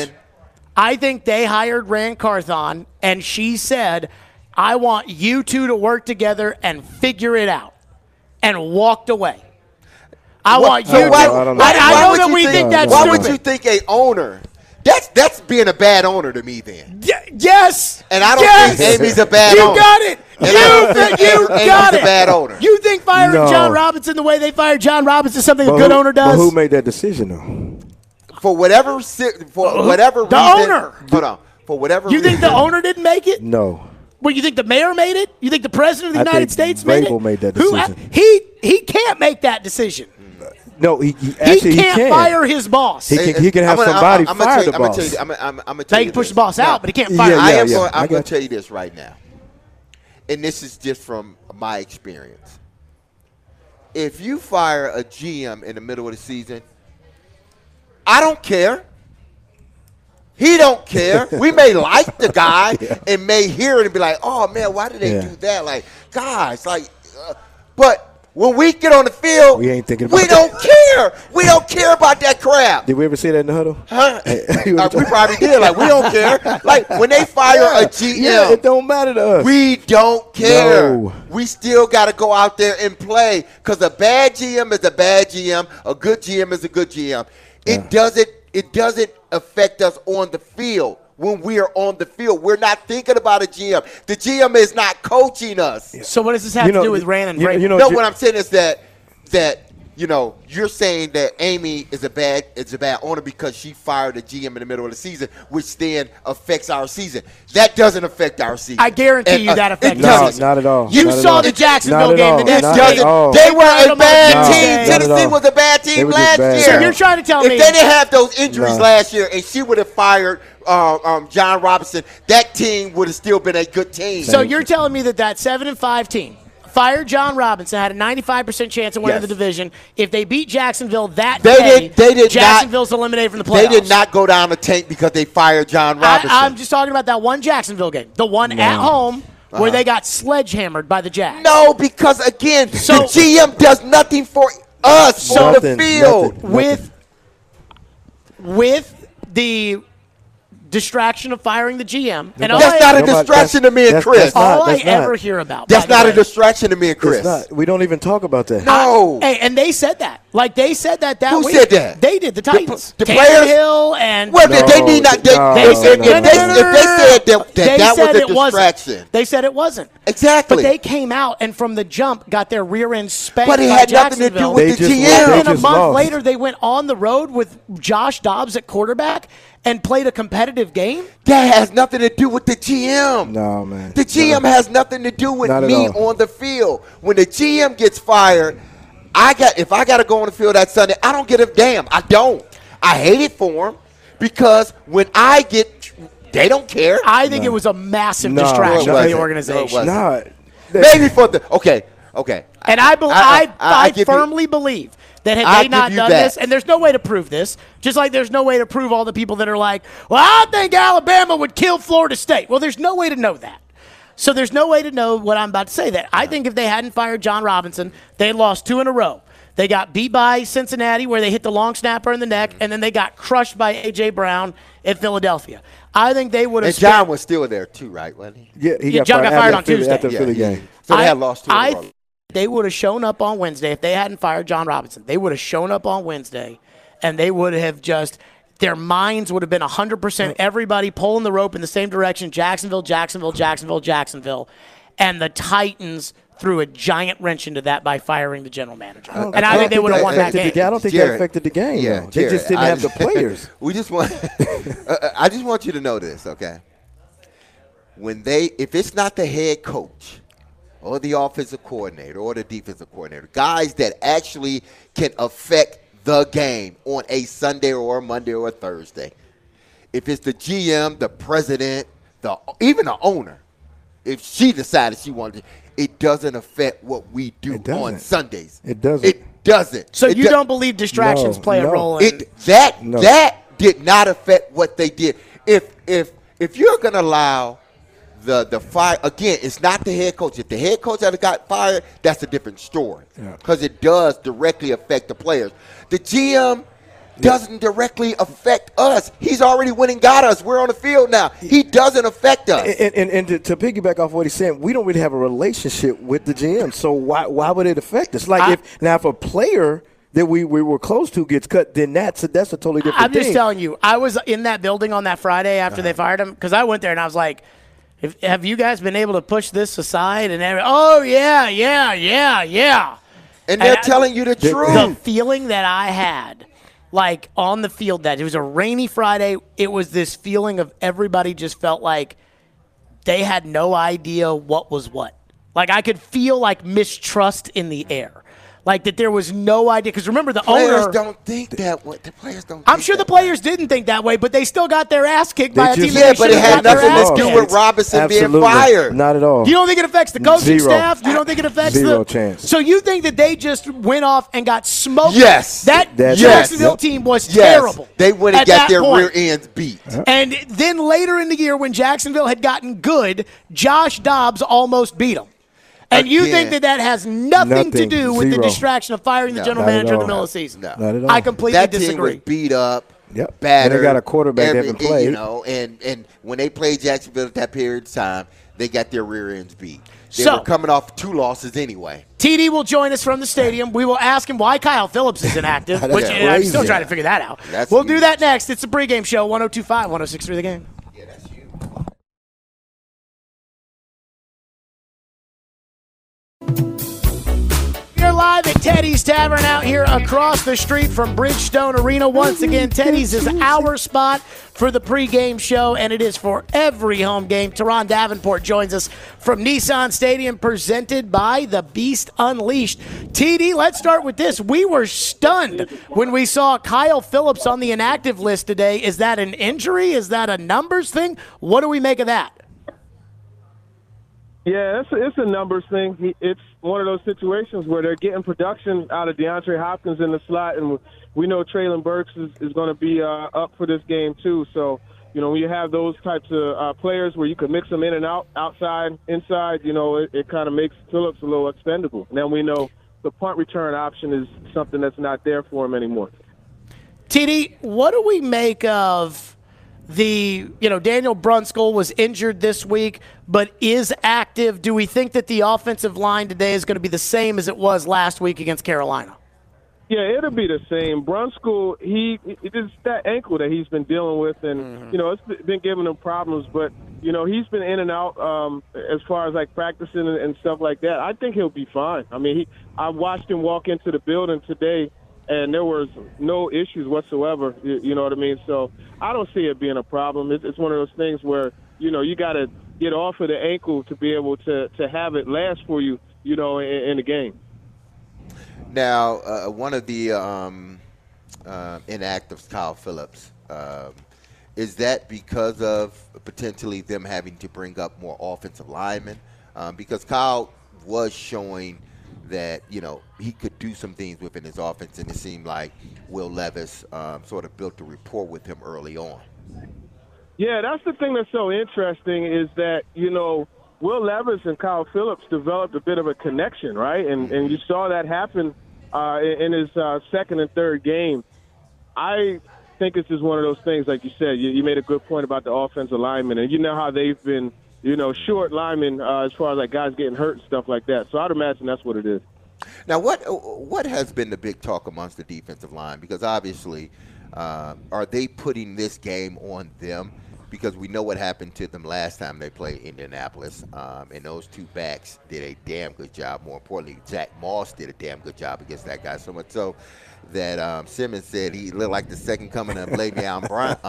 I think they hired Rand Carthon, and she said, "I want you two to work together and figure it out," and walked away. I want you. I know that we think that's stupid. Why would you think a owner? That's being a bad owner to me then. Yes. And I don't think Amy's a bad owner. You got it. You got it. A bad owner. You think firing John Robinson the way they fired John Robinson is something a good owner does? But who made that decision though? For whatever reason. The owner. Hold on. For whatever reason. You think the owner didn't make it? No. Well, you think the mayor made it? You think the president of the United States made it? Vrabel made that decision. He can't make that decision. No, he can't fire his boss. He can have somebody fire the boss. I'm going to tell you He can push the boss out, but he can't fire him. I'm going to tell you this right now. And this is just from my experience. If you fire a GM in the middle of the season, I don't care. He don't care. We may like the guy and may hear it and be like, oh, man, why did they do that? Like, guys, but When we get on the field, We ain't thinking about we don't care. We don't care about that crap. Did we ever say that in the huddle? Huh? You ever We probably did. Like, we don't care. Like, when they fire a GM, Yeah, it don't matter to us. we don't care. No. We still got to go out there and play because a bad GM is a bad GM. A good GM is a good GM. It doesn't affect us on the field. When we are on the field, we're not thinking about a GM. The GM is not coaching us. So what does this have to do with Rand and Vrabel? No, what I'm saying is that you're saying that Amy is a bad owner because she fired a GM in the middle of the season, which then affects our season. That doesn't affect our season. I guarantee you that affects it our doesn't. season. Not at all. You Not at saw all. the Jacksonville Not at game all. the next Not day. at all. They were a bad No, team. not at Tennessee all. was a bad team They were just last bad. year. So you're trying to tell me if they didn't have those injuries No. last year and she would have fired John Robinson, that team would have still been a good team. So you're telling me that 7-5 team fired John Robinson, had a 95% chance of winning Yes. the division. If they beat Jacksonville that They day, did Jacksonville's eliminated from the playoffs. They did not go down the tank because they fired John Robinson. I'm just talking about that one Jacksonville game, the one at home where they got sledgehammered by the Jags. No, because again, So- the GM does nothing for us on the Nothing, field. nothing. With the distraction of firing the GM, and all That's not a Nobody- distraction to me and that's- Chris. that's not- all I that's not. ever hear about. That's by the not a way. distraction to me and Chris. It's not. We don't even talk about that. No. Hey, and they said that. Like they said that Who week. said that? They did. The Titans. the players? Hill and Well, No, they need not. They, no, if, if, no, if, no, they, no, if they said that They that said was a it wasn't. distraction. They said it wasn't. Exactly. But they came out and from the jump got their rear end spanked But it by had nothing to do Jacksonville. with They the just- GM. they And then a just month lost. later, they went on the road with Josh Dobbs at quarterback and played a competitive game. That has nothing to do with the GM. No, man. The GM has nothing to do with Not at me all. on the field. When the GM gets fired, if I got to go on the field that Sunday, I don't give a damn. I don't. I hate it for them because when they don't care. I think it was a massive No, distraction it for the wasn't. organization. No, it Nah. Maybe for the okay. And I give you- firmly believe that had I'll they not give you done that. this, and there's no way to prove this, just like there's no way to prove all the people that are like, well, I think Alabama would kill Florida State. Well, there's no way to know that. So there's no way to know what I'm about to say. That I think if they hadn't fired John Robinson, they had lost 2 in a row. They got beat by Cincinnati where they hit the long snapper in the neck, and then they got crushed by A.J. Brown at Philadelphia. I think they would have And John was still there too, right? Wasn't he? Yeah, he Yeah, John got fired on Tuesday. after the Philly game. So they had lost 2 in a row. They would have shown up on Wednesday if they hadn't fired John Robinson. They would have shown up on Wednesday, and they would have just their minds would have been 100%. Everybody pulling the rope in the same direction. Jacksonville, Jacksonville, Jacksonville, Jacksonville, and the Titans threw a giant wrench into that by firing the general manager. And I think they would have won that game. I don't think Jared, that affected the game. yeah, though. They just Jared, didn't have the players. We just want. I just want you to know this, okay? If it's not the head coach or the offensive coordinator or the defensive coordinator, guys that actually can affect the game on a Sunday or a Monday or a Thursday. If it's the GM, the president, even the owner, if she decided she wanted to, it doesn't affect what we do on Sundays. It doesn't. It doesn't. So It you do- don't believe distractions play a no. role in That did not affect what they did. If you're gonna allow the fire again, it's not the head coach. If the head coach had got fired, that's a different story because it does directly affect the players. The GM doesn't directly affect us. He's already went and got us. We're on the field now. He doesn't affect us. And to piggyback off what he's saying, we don't really have a relationship with the GM, so why would it affect us? Like if a player that we were close to gets cut, then that's a totally different thing. I'm just telling you, I was in that building on that Friday after they fired him because I went there and I was like, have you guys been able to push this aside? And oh, yeah. And they're telling you the The truth. feeling that I had, like on the field, that it was a rainy Friday, it was this feeling of everybody just felt like they had no idea what was what. Like I could feel like mistrust in the air. Like that there was no idea. Because remember, the Players owner. don't think that way. The players don't. I'm think sure the that way. players didn't think that way, but they still got their ass kicked by a team. just- that Yeah, they but it should've had got their nothing ass to do kicked. with Robinson being Absolutely. fired. Not at all. You don't think it affects the coaching Zero. staff? You don't think it affects Zero chance. So you think that they just went off and got smoked? Yes. That That's- Jacksonville Yep. team was Yes, terrible. they went and at got that their point. rear ends beat. And then later in the year, when Jacksonville had gotten good, Josh Dobbs almost beat them. And you think that has nothing to do with the Zero. distraction of firing the general Not at manager in the all. middle of the season? No. Not at all. I completely that team disagree. was beat up, Yep. battered. And they got a quarterback that haven't played. You know, and when they played Jacksonville at that period of time, they got their rear ends beat. They So- were coming off 2 losses anyway. TD will join us from the stadium. We will ask him why Kyle Phillips is inactive, That's which I'm still crazy. trying to figure that out. That's We'll do huge. that next. It's the pregame show, 102.5, 106.3 The Game. Yeah, that's huge. We're live at Teddy's Tavern out here across the street from Bridgestone Arena. Once again, Teddy's is our spot for the pregame show, and it is for every home game. Teron Davenport joins us from Nissan Stadium, presented by the Beast Unleashed. TD, let's start with this. We were stunned when we saw Kyle Phillips on the inactive list today. Is that an injury? Is that a numbers thing? What do we make of that? Yeah, it's a numbers thing. It's one of those situations where they're getting production out of DeAndre Hopkins in the slot, and we know Traylon Burks is going to be up for this game too. So, you know, when you have those types of players where you can mix them in and out, outside, inside, you know, it kind of makes Phillips a little expendable. Now we know the punt return option is something that's not there for him anymore. TD, what do we make of Daniel Brunskill was injured this week, but is active? Do we think that the offensive line today is going to be the same as it was last week against Carolina? Yeah, it'll be the same. Brunskill, it's that ankle that he's been dealing with, and, you know, it's been giving him problems, but, you know, he's been in and out as far as, like, practicing and stuff like that. I think he'll be fine. I mean, I watched him walk into the building today, and there was no issues whatsoever, you know what I mean? So I don't see it being a problem. It's one of those things where, you know, you got to get off of the ankle to be able to have it last for you, you know, in the game. Now, one of the inactives, Kyle Phillips, is that because of potentially them having to bring up more offensive linemen? Because Kyle was showing that, you know, he could do some things within his offense, and it seemed like Will Levis sort of built a rapport with him early on. Yeah, that's the thing that's so interesting is that, you know, Will Levis and Kyle Phillips developed a bit of a connection, right? And you saw that happen in his second and third game. I think it's just one of those things, like you said, you made a good point about the offensive linemen, and you know how they've been, you know, short linemen as far as like guys getting hurt and stuff like that. So I'd imagine that's what it is. Now, what has been the big talk amongst the defensive line? Because obviously, are they putting this game on them? Because we know what happened to them last time they played Indianapolis, and those two backs did a damn good job. More importantly, Zach Moss did a damn good job against that guy, so much so that Simmons said he looked like the second coming of Le'Veon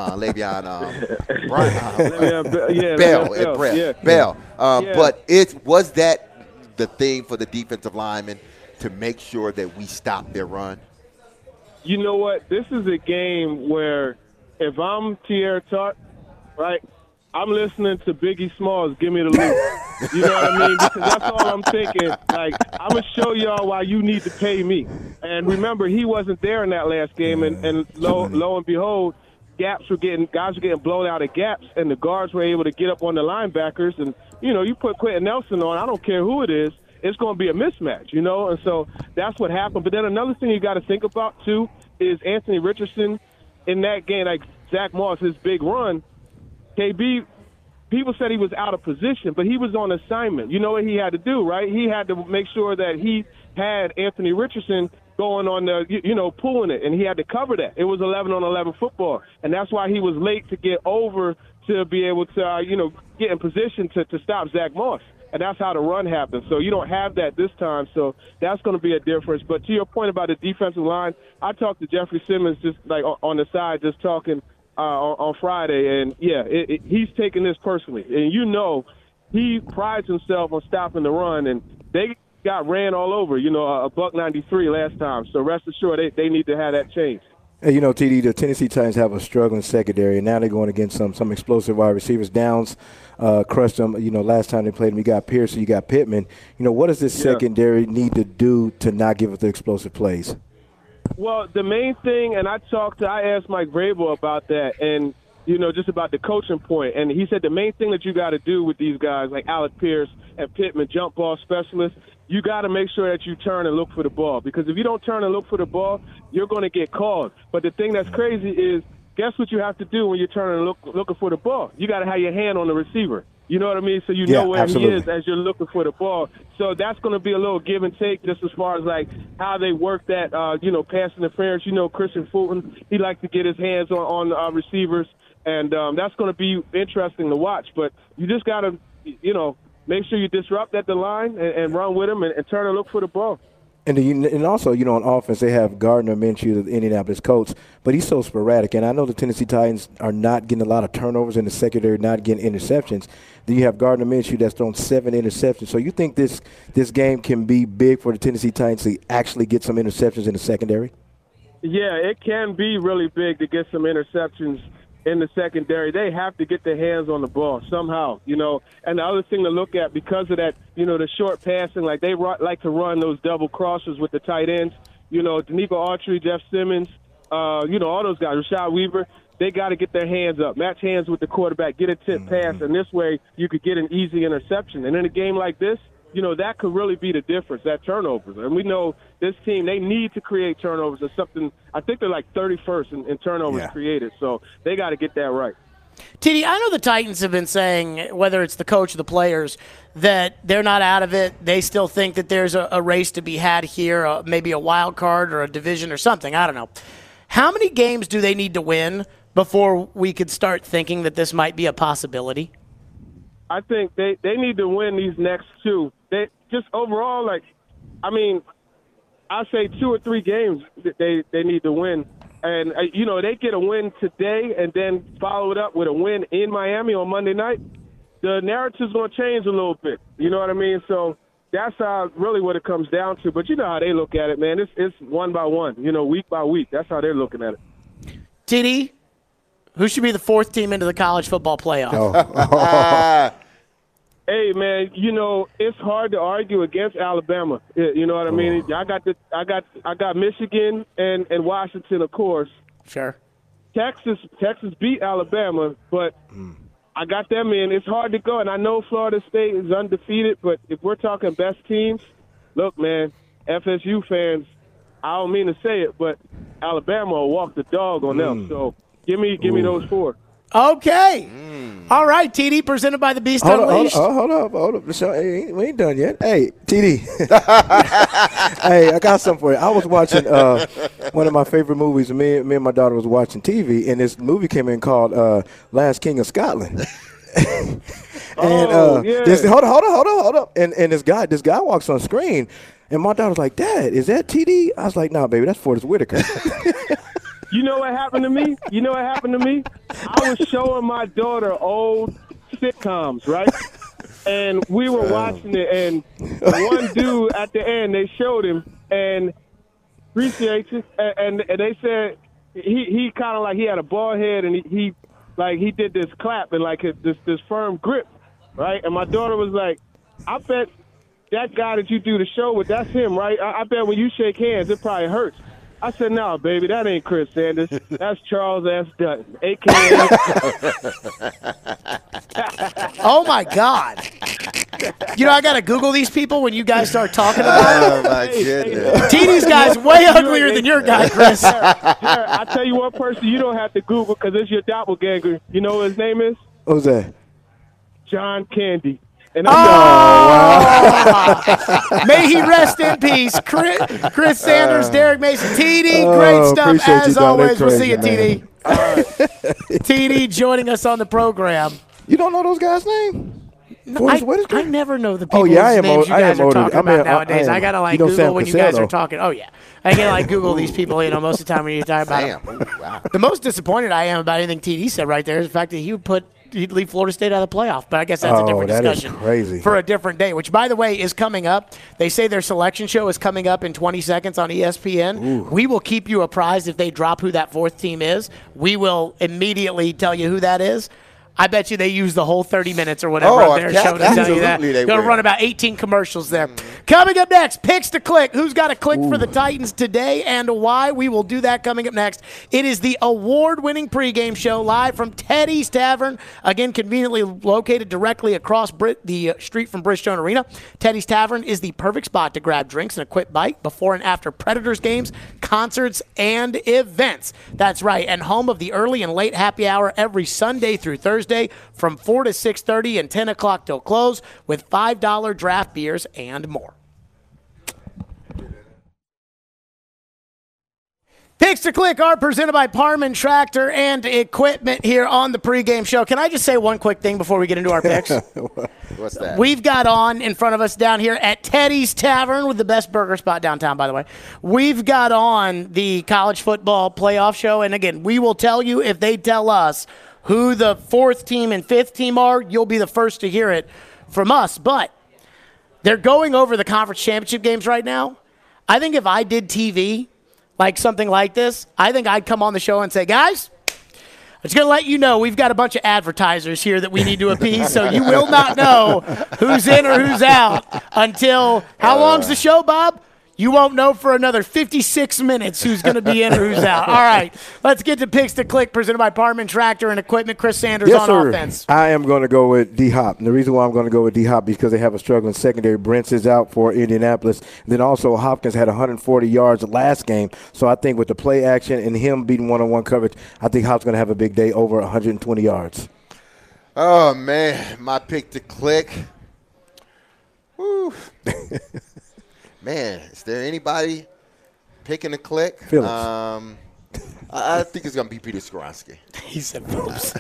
Bell. But was that the thing for the defensive linemen to make sure that we stop their run? You know what? This is a game where if I'm Tierra Tart, right, I'm listening to Biggie Smalls, Give Me the Loot. You know what I mean? Because that's all I'm thinking. Like, I'm going to show y'all why you need to pay me. And remember, he wasn't there in that last game, and lo and behold, guys were getting blown out of gaps, and the guards were able to get up on the linebackers. And, you know, you put Quentin Nelson on, I don't care who it is, it's going to be a mismatch, you know? And so that's what happened. But then another thing you got to think about, too, is Anthony Richardson in that game, like Zach Moss, his big run, KB, people said he was out of position, but he was on assignment. You know what he had to do, right? He had to make sure that he had Anthony Richardson going on the, you know, pulling it, and he had to cover that. It was 11-on-11 football, and that's why he was late to get over to be able to, you know, get in position to stop Zach Moss. And that's how the run happened. So you don't have that this time, so that's going to be a difference. But to your point about the defensive line, I talked to Jeffrey Simmons just like on the side, just talking on Friday, and he's taking this personally. And you know, he prides himself on stopping the run, and they got ran all over. You know, a $193 last time. So rest assured, they need to have that change. Hey, you know, TD, the Tennessee Titans have a struggling secondary, and now they're going against some explosive wide receivers. Downs crushed them. You know, last time they played them, you got Pearson, you got Pittman. You know, what does this secondary need to do to not give us the explosive plays? Well, the main thing, and I asked Mike Vrabel about that, and just about the coaching point. And he said the main thing that you got to do with these guys like Alec Pierce and Pittman, jump ball specialists, you got to make sure that you turn and look for the ball. Because if you don't turn and look for the ball, you're going to get called. But the thing that's crazy is, guess what you have to do when you're turning and looking for the ball? You got to have your hand on the receiver. You know what I mean? So you know where absolutely. he is as you're looking for the ball. So that's going to be a little give and take just as far as, like, how they work that, pass interference. Christian Fulton, he likes to get his hands on receivers, and that's going to be interesting to watch. But you just got to, make sure you disrupt at the line and run with them and turn and look for the ball. And also, on offense, they have Gardner Minshew, the Indianapolis coach, but he's so sporadic. And I know the Tennessee Titans are not getting a lot of turnovers in the secondary, not getting interceptions. Then you have Gardner Minshew that's thrown 7 interceptions. So you think this game can be big for the Tennessee Titans to actually get some interceptions in the secondary? Yeah, it can be really big to get some interceptions in the secondary. They have to get their hands on the ball somehow, And the other thing to look at, because of that, the short passing, like they like to run those double crosses with the tight ends. Danico Autry, Jeff Simmons, all those guys, Rashad Weaver, they got to get their hands up, match hands with the quarterback, get a tip pass, and this way you could get an easy interception. And in a game like this, that could really be the difference, that turnovers. And we know this team, they need to create turnovers or something. I think they're like 31st in turnovers created, so they got to get that right. TD, I know the Titans have been saying, whether it's the coach or the players, that they're not out of it. They still think that there's a race to be had here, maybe a wild card or a division or something. I don't know. How many games do they need to win before we could start thinking that this might be a possibility? I think they need to win these next 2. They just overall, I say 2 or 3 games that they need to win. And, they get a win today and then follow it up with a win in Miami on Monday night, the narrative's going to change a little bit. You know what I mean? So that's really what it comes down to. But you know how they look at it, man. It's one by one, week by week. That's how they're looking at it. TD, who should be the 4th team into the college football playoff? Hey, man, it's hard to argue against Alabama. You know what I mean? I got Michigan and Washington, of course. Sure. Texas beat Alabama, but I got them in. It's hard to go, and I know Florida State is undefeated, but if we're talking best teams, look, man, FSU fans, I don't mean to say it, but Alabama will walk the dog on them. So give me those 4. Okay. All right, TD, presented by the Beast Unleashed. Hold up. Hey, we ain't done yet. Hey, TD. Hey, I got something for you. I was watching one of my favorite movies. Me and my daughter was watching TV, and this movie came in called Last King of Scotland. And hold up. And this guy walks on screen, and my daughter's like, "Dad, is that TD?" I was like, "Nah, baby, that's Forrest Whitaker." You know what happened to me? I was showing my daughter old sitcoms, right? And we were watching it, and one dude at the end, they showed him, and appreciate you, and they said he kind of like he had a bald head, and he did this clap and like this firm grip, right? And my daughter was like, I bet that guy that you do the show with, that's him, right? I bet when you shake hands, it probably hurts. I said, no, baby, that ain't Chris Sanders. That's Charles S. Dutton, a.k.a. Oh, my God. I got to Google these people when you guys start talking about it. Oh, my goodness. TD's guy's way uglier than your guy, Chris. Jared, I tell you one person you don't have to Google because it's your doppelganger. You know what his name is? Who's that? John Candy. And may he rest in peace. Chris Sanders, Derek Mason, TD, great stuff as always. We'll see you, TD. TD joining us on the program. You don't know those guys' names? No, I never know the people's I am names you guys are talking about nowadays. I got to Google when you guys are talking. Oh, yeah. I can Google these people, most of the time when you talk about them. Wow. The most disappointed I am about anything TD said right there is the fact that he'd leave Florida State out of the playoff. But I guess that's a different discussion crazy. For a different day, which, by the way, is coming up. They say their selection show is coming up in 20 seconds on ESPN. Ooh. We will keep you apprised if they drop who that 4th team is. We will immediately tell you who that is. I bet you they use the whole 30 minutes or whatever Oh, of their show to tell you that. absolutely they Going to will. run about 18 commercials there. Coming up next, picks to click. Who's got a click for the Titans today and why? We will do that coming up next. It is the award-winning pregame show live from Teddy's Tavern. Again, conveniently located directly across the street from Bridgestone Arena. Teddy's Tavern is the perfect spot to grab drinks and a quick bite before and after Predators games, concerts, and events. That's right, and home of the early and late happy hour every Sunday through Thursday from 4 to 6:30 and 10 o'clock till close with $5 draft beers and more. Picks to Click are presented by Parman Tractor and Equipment here on the pregame show. Can I just say one quick thing before we get into our picks? What's that? We've got on in front of us down here at Teddy's Tavern with the best burger spot downtown, by the way. We've got on the college football playoff show. And again, we will tell you if they tell us who the fourth team and fifth team are. You'll be the first to hear it from us. But they're going over the conference championship games right now. I think if I did TV, like something like this, I think I'd come on the show and say, guys, I'm just going to let you know we've got a bunch of advertisers here that we need to appease, so you will not know who's in or who's out until – how long's the show, Bob? You won't know for another 56 minutes who's going to be in or who's out. All right, let's get to Picks to Click, presented by Parman Tractor and Equipment. Chris Sanders Yes, on sir. offense. I am going to go with D-Hop. And the reason why I'm going to go with D-Hop is because they have a struggling secondary. Brents is out for Indianapolis. Then also Hopkins had 140 yards last game. So I think with the play action and him beating one-on-one coverage, I think Hop's going to have a big day, over 120 yards. Oh, man, my pick to click. Woo. Man, is there anybody picking a click? Phillips. I think it's going to be Peter Skoronski. He said Phillips.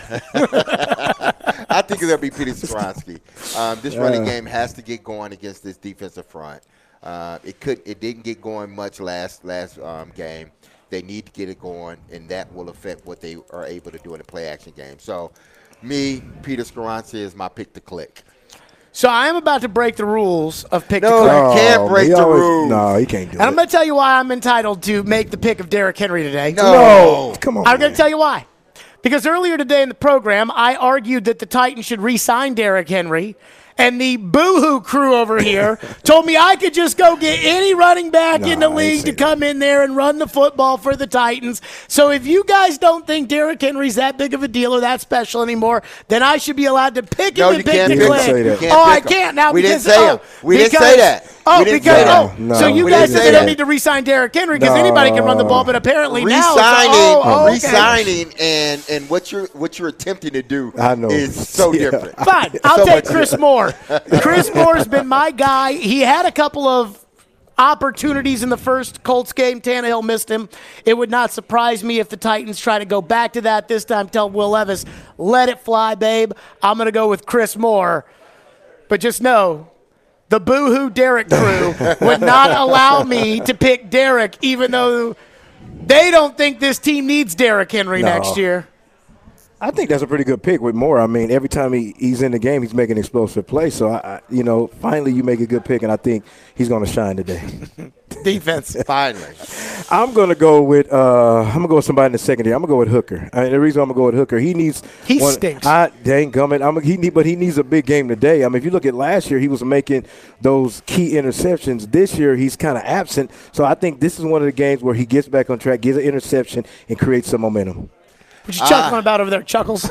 I think it's going to be Peter Skoronski. This running game has to get going against this defensive front. It didn't get going much last game. They need to get it going, and that will affect what they are able to do in the play-action game. So, Peter Skoronski is my pick to click. So I am about to break the rules of Pick to No, Click. you can't break the rules. No, he can't do And I'm it. going to tell you why I'm entitled to make the pick of Derrick Henry today. No. Come on, I'm going to man. tell you why. Because earlier today in the program, I argued that the Titans should re-sign Derrick Henry, and the boo-hoo crew over here told me I could just go get any running back in the I ain't league to say come in there and run the football for the Titans. So if you guys don't think Derrick Henry's that big of a deal or that special anymore, then I should be allowed to pick him No, and you pick can't the pick click. him. You can't Oh, I pick him. can't now We didn't because say it. We didn't say that. Oh, We didn't because say that. No. so you We guys didn't said say they don't that. need to re-sign Derrick Henry because anybody can run the ball, but apparently now it's Resigning and what you're attempting to do I know. is so Yeah. different. Fine, I'll So take much- Chris Moore. Chris Moore's been my guy. He had a couple of opportunities in the first Colts game. Tannehill missed him. It would not surprise me if the Titans try to go back to that this time. Tell Will Levis, let it fly, babe. I'm going to go with Chris Moore. But just know, the boo-hoo Derrick crew would not allow me to pick Derrick, even though they don't think this team needs Derrick Henry No. next year. I think that's a pretty good pick with Moore. I mean, every time he's in the game, he's making explosive plays. So, finally you make a good pick, and I think he's going to shine today. Defense. Finally. I'm going to go with somebody in the secondary. I'm going to go with Hooker. The reason I'm going to go with Hooker, he stinks. Dang gummit. But he needs a big game today. I mean, if you look at last year, he was making those key interceptions. This year, he's kind of absent. So I think this is one of the games where he gets back on track, gets an interception, and creates some momentum. What you chuckling about over there, Chuckles?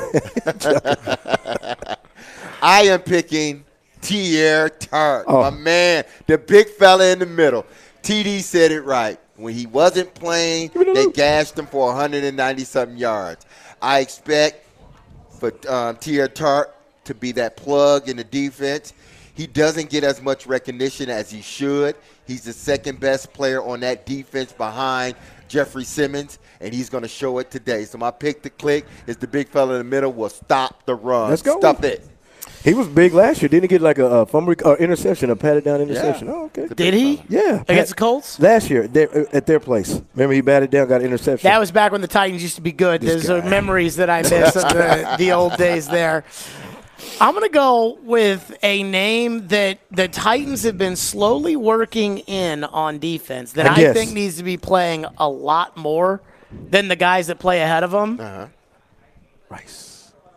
I am picking Teair Tart, Oh. my man, the big fella in the middle. TD said it right. When he wasn't playing, they gashed him for 190-something yards. I expect for Teair Tart to be that plug in the defense. He doesn't get as much recognition as he should. He's the second best player on that defense behind Jeffrey Simmons, and he's going to show it today. So my pick to click is the big fella in the middle will stop the run. Let's go. Stuff it. He was big last year. Didn't he get like a fumble interception, a patted down interception? Yeah. Oh, okay. Did he? Yeah. Against the Colts? Last year at their place. Remember, he batted down, got an interception. That was back when the Titans used to be good. This There's guy. memories that I miss of the old days there. I'm going to go with a name that the Titans have been slowly working in on defense that I Yes. think needs to be playing a lot more than the guys that play ahead of them. Rice.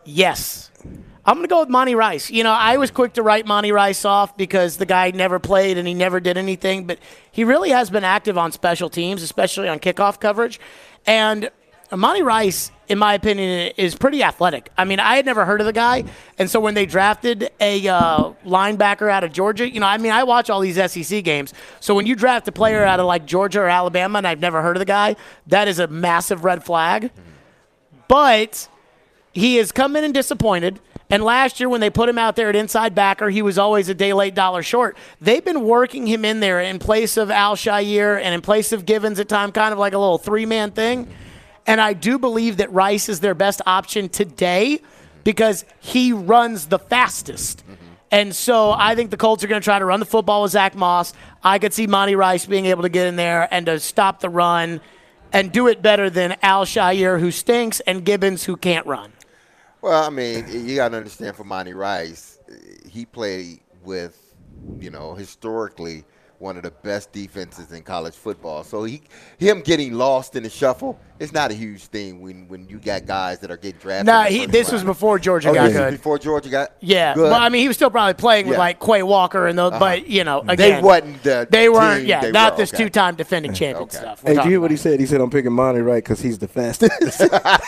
Yes. I'm going to go with Monty Rice. You know, I was quick to write Monty Rice off because the guy never played and he never did anything, but he really has been active on special teams, especially on kickoff coverage. And Monty Rice, in my opinion, is pretty athletic. I mean, I had never heard of the guy, and so when they drafted a linebacker out of Georgia, you know, I mean, I watch all these SEC games. So when you draft a player out of like Georgia or Alabama and I've never heard of the guy, that is a massive red flag. But he has come in and disappointed. And last year when they put him out there at inside backer, he was always a day late, dollar short. They've been working him in there in place of Al Shire and in place of Gibbons at time, kind of like a little three-man thing. And I do believe that Rice is their best option today because he runs the fastest. And so I think the Colts are going to try to run the football with Zach Moss. I could see Monty Rice being able to get in there and to stop the run and do it better than Al Shire, who stinks, and Gibbons, who can't run. Well, I mean, you got to understand for Monty Rice, he played with, you know, historically one of the best defenses in college football. So him getting lost in the shuffle is not a huge thing when you got guys that are getting drafted. No, this was before Georgia got good. Before Georgia got good. But I mean, he was still probably playing with like Quay Walker and those. But you know, again, they weren't. Yeah, not this two-time defending champion stuff. Hey, do you hear what he said? He said, "I'm picking Monty Rice because he's the fastest."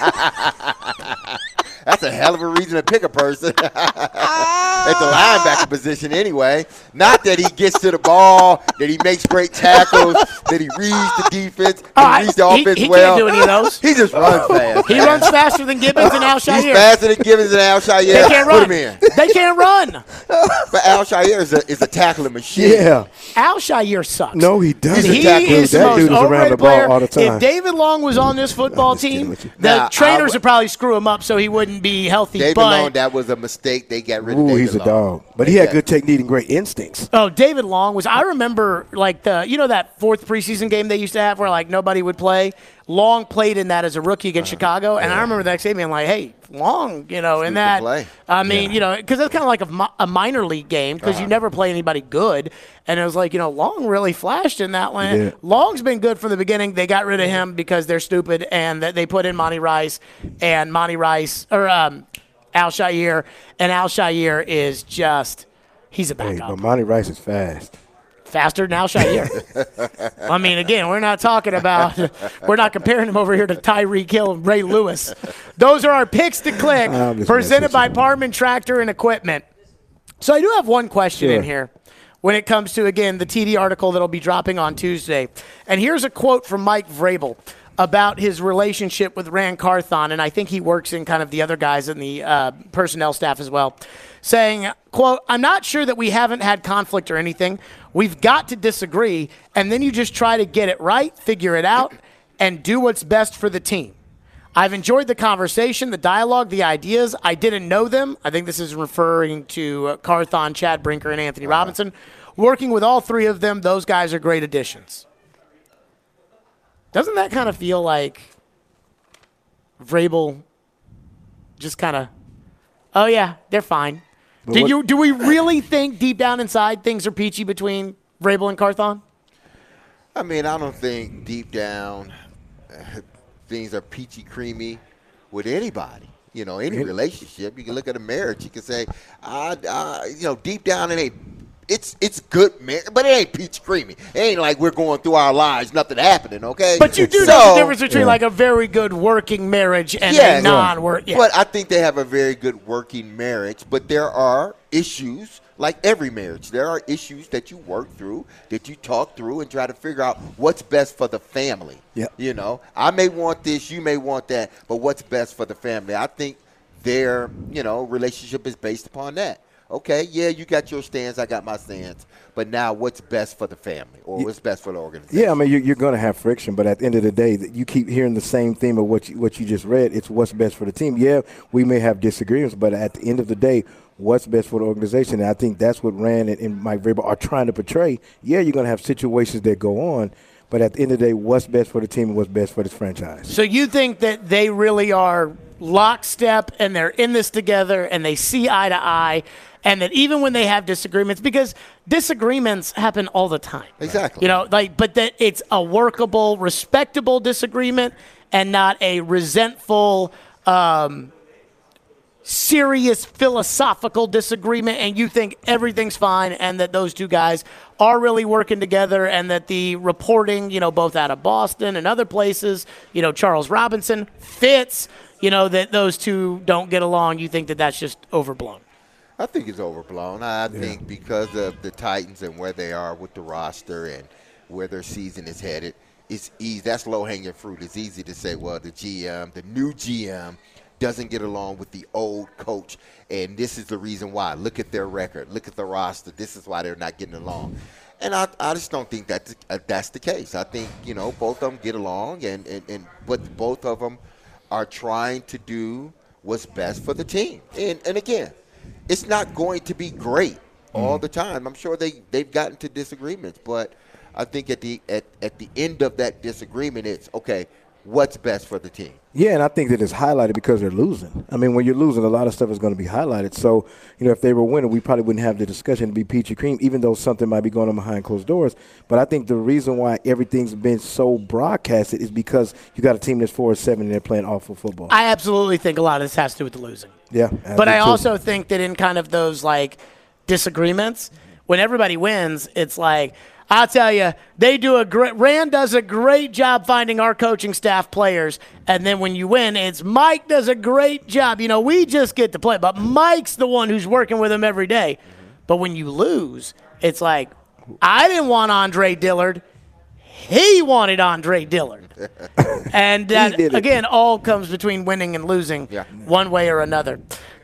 That's a hell of a reason to pick a person at the linebacker position anyway. Not that he gets to the ball, that he makes great tackles, that he reads the defense, he reads the offense well. He can't do any of those. He just runs fast. He runs faster than Gibbons and Al Shire. He's faster than Gibbons and Al Shire. They can't run. Put him in. They can't run. But Al Shire is a tackling machine. Yeah. Al Shire sucks. No, he doesn't. He is the that most dude is around overrated the ball player. all the time. If David Long was on this football team, Now, trainers would probably screw him up so he wouldn't be healthy. David Long, that was a mistake. They got rid of David Long. He's a dog. But he had good technique and great instincts. Oh, David Long was – I remember, like, that fourth preseason game they used to have where, like, nobody would play? Long played in that as a rookie against Chicago, and I remember the next day being like, hey, Long, you know, in that – I mean, you know, because it's kind of like a minor league game because you never play anybody good. And it was like, you know, Long really flashed in that one. Yeah. Long's been good from the beginning. They got rid of him because they're stupid, and they put in Monty Rice, and Monty Rice – or Al Shire, and Al Shire is just – he's a backup. But Monty Rice is fast. Faster than Al Shire. I mean, again, we're not talking about – we're not comparing him over here to Tyreek Hill and Ray Lewis. Those are our picks to click, presented by Parman Tractor and Equipment. So I do have one question in here when it comes to, again, the TD article that will be dropping on Tuesday. And here's a quote from Mike Vrabel about his relationship with Ran Carthon, and I think he works in kind of the other guys in the personnel staff as well, saying, quote, "I'm not sure that we haven't had conflict or anything. We've got to disagree, and then you just try to get it right, figure it out, and do what's best for the team. I've enjoyed the conversation, the dialogue, the ideas. I didn't know them." I think this is referring to Carthon, Chad Brinker, and Anthony Robinson. "Working with all three of them, those guys are great additions." Doesn't that kind of feel like Vrabel just kind of, oh, yeah, they're fine? Do we really think deep down inside things are peachy between Vrabel and Carthon? I mean, I don't think deep down things are peachy creamy with anybody. You know, any relationship. You can look at a marriage. You can say, you know, deep down it ain't. It's good, man, but it ain't peach creamy. It ain't like we're going through our lives, nothing happening, okay? But you do know the difference between like a very good working marriage and a non-work. Yeah. But I think they have a very good working marriage. But there are issues, like every marriage. There are issues that you work through, that you talk through, and try to figure out what's best for the family. Yep. You know, I may want this, you may want that, but what's best for the family? I think their, you know, relationship is based upon that. Okay, yeah, you got your stance, I got my stance, but now what's best for the family or what's best for the organization? Yeah, I mean, you're going to have friction, but at the end of the day, you keep hearing the same theme of what you just read. It's what's best for the team. Yeah, we may have disagreements, but at the end of the day, what's best for the organization? And I think that's what Rand and Mike Vrabel are trying to portray. Yeah, you're going to have situations that go on, but at the end of the day, what's best for the team and what's best for this franchise? So you think that they really are lockstep and they're in this together and they see eye to eye, and that even when they have disagreements, because disagreements happen all the time. Exactly. You know, like, but that it's a workable, respectable disagreement and not a resentful, serious philosophical disagreement and you think everything's fine and that those two guys are really working together and that the reporting, both out of Boston and other places, Charles Robinson fits, that those two don't get along, you think that that's just overblown? I think it's overblown. I think because of the Titans and where they are with the roster and where their season is headed, it's easy. That's low-hanging fruit. It's easy to say, well, the new GM, doesn't get along with the old coach, and this is the reason why. Look at their record. Look at the roster. This is why they're not getting along. And I just don't think that's the case. I think, both of them get along, but both of them are trying to do what's best for the team. And again, it's not going to be great all the time. I'm sure they've gotten to disagreements, but I think at the end of that disagreement, it's, okay, what's best for the team. Yeah, and I think that it's highlighted because they're losing. I mean, when you're losing, a lot of stuff is going to be highlighted. So, if they were winning, we probably wouldn't have the discussion to be peachy cream, even though something might be going on behind closed doors. But I think the reason why everything's been so broadcasted is because you got a team that's 4-7 and they're playing awful football. I absolutely think a lot of this has to do with the losing. Yeah. But I also think that in kind of those, disagreements, when everybody wins, it's like – I'll tell you, Rand does a great job finding our coaching staff players, and then when you win, it's Mike does a great job. We just get to play, but Mike's the one who's working with them every day. But when you lose, it's like, I didn't want Andre Dillard. He wanted Andre Dillard. And that, again, all comes between winning and losing one way or another.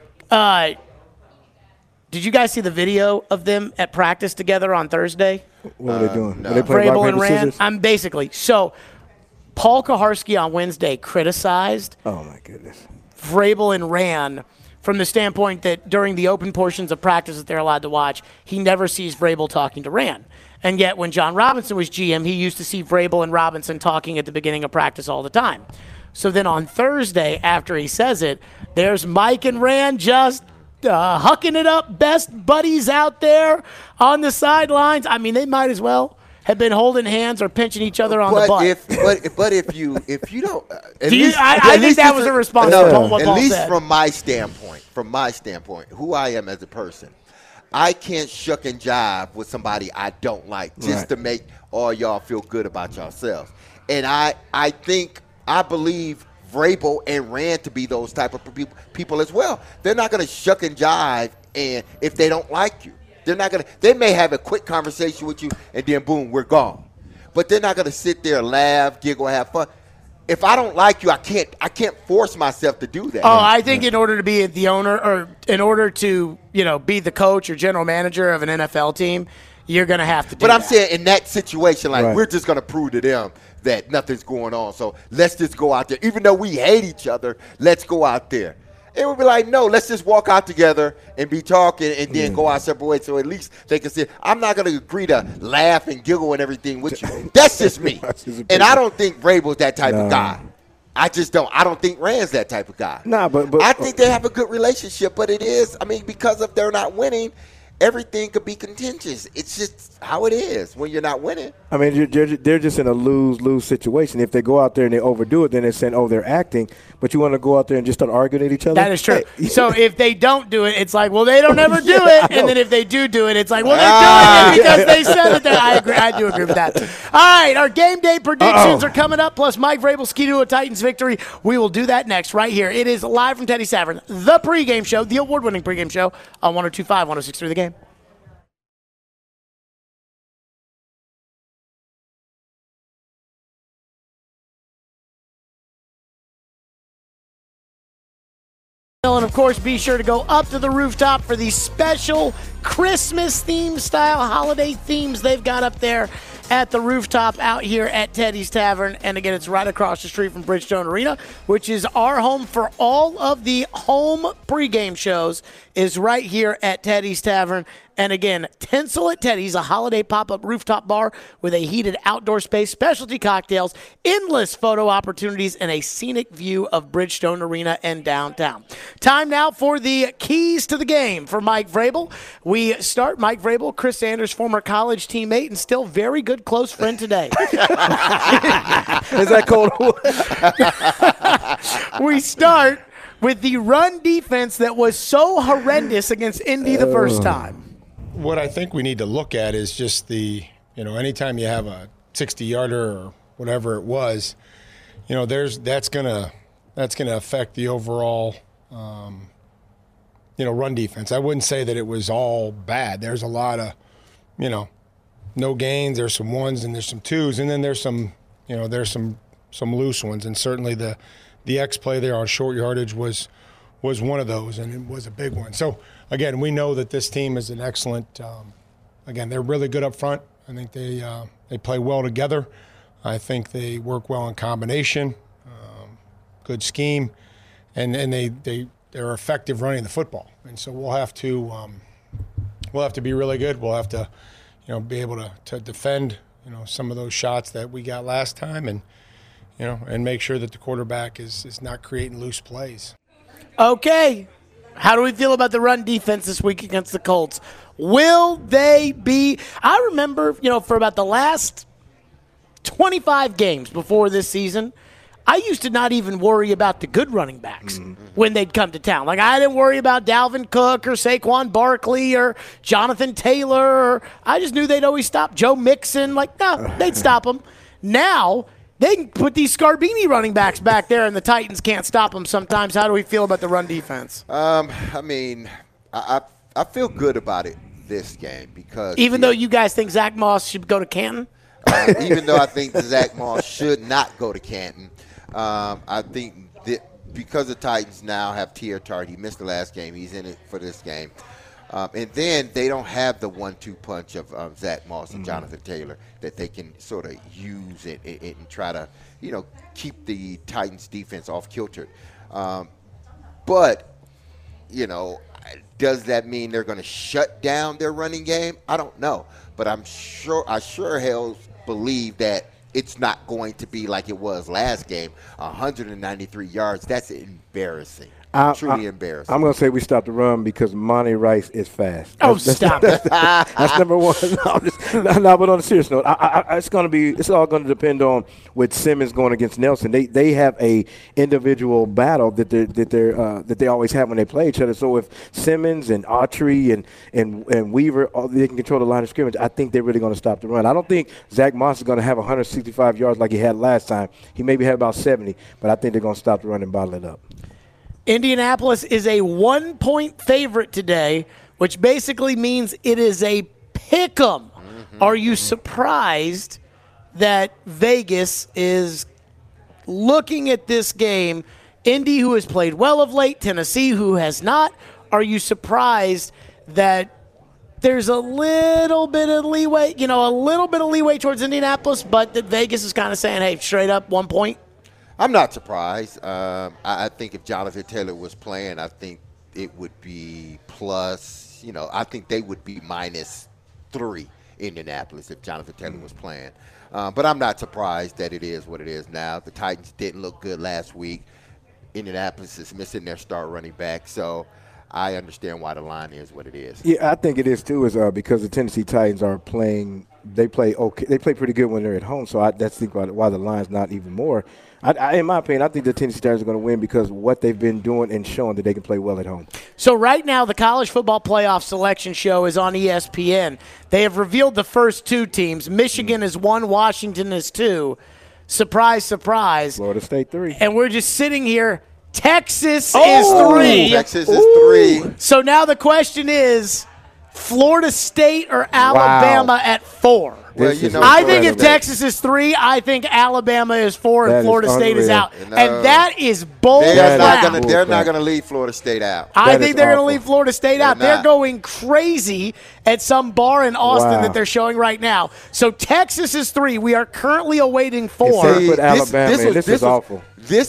Did you guys see the video of them at practice together on Thursday? What are they doing? No. Are they playing rock, Vrabel and paper, Rand. scissors? I'm basically so. Paul Kaharski on Wednesday criticized Oh my goodness. Vrabel and Rand from the standpoint that during the open portions of practice that they're allowed to watch, he never sees Vrabel talking to Rand. And yet when John Robinson was GM, he used to see Vrabel and Robinson talking at the beginning of practice all the time. So then on Thursday, after he says it, there's Mike and Rand just hucking it up, best buddies out there on the sidelines. I mean, they might as well have been holding hands or pinching each other on the butt. But if you don't, I think that was a response to what at Paul least said. from my standpoint, who I am as a person, I can't shuck and jive with somebody I don't like just to make all y'all feel good about yourselves. And I believe Vrabel and Rand to be those type of people as well. They're not going to shuck and jive, and if they don't like you, they're not going to. They may have a quick conversation with you, and then boom, we're gone. But they're not going to sit there, laugh, giggle, have fun. If I don't like you, I can't force myself to do that. Oh, I think in order to be the owner, or in order to be the coach or general manager of an NFL team, you're going to have to do that. But I'm saying in that situation, we're just going to prove to them that nothing's going on. So let's just go out there. Even though we hate each other, let's go out there. And we'll be like, no, let's just walk out together and be talking and then go our separate ways. So at least they can say, I'm not going to agree to laugh and giggle and everything with you. That's just me. And I don't think Vrabel's that type of guy. I just don't. I don't think Rand's that type of guy. But I think they have a good relationship, but it is, because of they're not winning, everything could be contentious. It's just how it is when you're not winning. They're just in a lose-lose situation. If they go out there and they overdo it, then they're saying, oh, they're acting. But you want to go out there and just start arguing at each other? That is true. So if they don't do it, it's like, well, they don't ever do it. And then if they do it, it's like, well, they're doing it because they said it. I agree. I do agree with that. All right, our game day predictions are coming up, plus Mike Vrabel's key to a Titans victory. We will do that next right here. It is live from Teddy's Tavern, the pregame show, the award-winning pregame show on 102.5, 106.3 The Game. And of course, be sure to go up to the rooftop for the special Christmas theme style holiday themes they've got up there at the rooftop out here at Teddy's Tavern. And again, it's right across the street from Bridgestone Arena, which is our home for all of the home pregame shows, is right here at Teddy's Tavern. And again, Tinsel at Teddy's, a holiday pop-up rooftop bar with a heated outdoor space, specialty cocktails, endless photo opportunities, and a scenic view of Bridgestone Arena and downtown. Time now for the keys to the game for Mike Vrabel. We start Mike Vrabel, Chris Sanders' former college teammate and still very good close friend today. Is that cold? We start with the run defense that was so horrendous against Indy the first time? What I think we need to look at is just anytime you have a 60-yarder or whatever it was, that's gonna affect the overall, run defense. I wouldn't say that it was all bad. There's a lot of, no gains. There's some ones and there's some twos, and then there's some loose ones. And certainly the X play there on short yardage was one of those, and it was a big one. So again, we know that this team is an excellent. Again, they're really good up front. I think they play well together. I think they work well in combination. Good scheme, and they're effective running the football. And so we'll have to be really good. We'll have to be able to defend some of those shots that we got last time, and make sure that the quarterback is not creating loose plays. Okay. How do we feel about the run defense this week against the Colts? Will they be – I remember, for about the last 25 games before this season, I used to not even worry about the good running backs when they'd come to town. Like, I didn't worry about Dalvin Cook or Saquon Barkley or Jonathan Taylor. I just knew they'd always stop Joe Mixon. Like, no, they'd stop them. Now – they can put these Scarbini running backs back there, and the Titans can't stop them sometimes. How do we feel about the run defense? I feel good about it this game because even though you guys think Zach Moss should go to Canton, even though I think Zach Moss should not go to Canton, I think that because the Titans now have Teair Tart, he missed the last game. He's in it for this game. And then they don't have the 1-2 punch of Zach Moss and Jonathan Taylor that they can sort of use it and try to, keep the Titans defense off kilter. But, does that mean they're going to shut down their running game? I don't know. But I sure hell believe that it's not going to be like it was last game, 193 yards. That's embarrassing. Truly embarrassing. I'm going to say we stop the run because Monty Rice is fast. Stop it. That's number one. No, but on a serious note, it's all going to depend on with Simmons going against Nelson. They have a individual battle that they always have when they play each other. So if Simmons and Autry and Weaver, they can control the line of scrimmage, I think they're really going to stop the run. I don't think Zach Moss is going to have 165 yards like he had last time. He maybe had about 70, but I think they're going to stop the run and bottle it up. Indianapolis is a 1-point favorite today, which basically means it is a pick-em. Are you surprised that Vegas is looking at this game? Indy, who has played well of late, Tennessee, who has not. Are you surprised that there's a little bit of leeway, towards Indianapolis, but that Vegas is kind of saying, hey, straight up 1 point? I'm not surprised. I think if Jonathan Taylor was playing, I think it would be plus, I think they would be -3 Indianapolis if Jonathan Taylor was playing. But I'm not surprised that it is what it is now. The Titans didn't look good last week. Indianapolis is missing their star running back. So I understand why the line is what it is. Yeah, I think it is too, because the Tennessee Titans are playing. They play okay. They play pretty good when they're at home. So that's why the line's not even more. In my opinion, I think the Tennessee Titans are going to win because of what they've been doing and showing that they can play well at home. So right now, the College Football Playoff Selection Show is on ESPN. They have revealed the first 2 teams. Michigan is 1, Washington is 2. Surprise, surprise. Florida State 3. And we're just sitting here. Texas is 3. Texas is 3. So now the question is, Florida State or Alabama at 4? Well, I think if Texas is 3, I think Alabama is 4 and Florida State is out. No. And that is bold. They're not going to leave Florida State out. I think they're going to leave Florida State out. They're going crazy at some bar in Austin that they're showing right now. So Texas is 3. We are currently awaiting 4. Put Alabama this is awful. This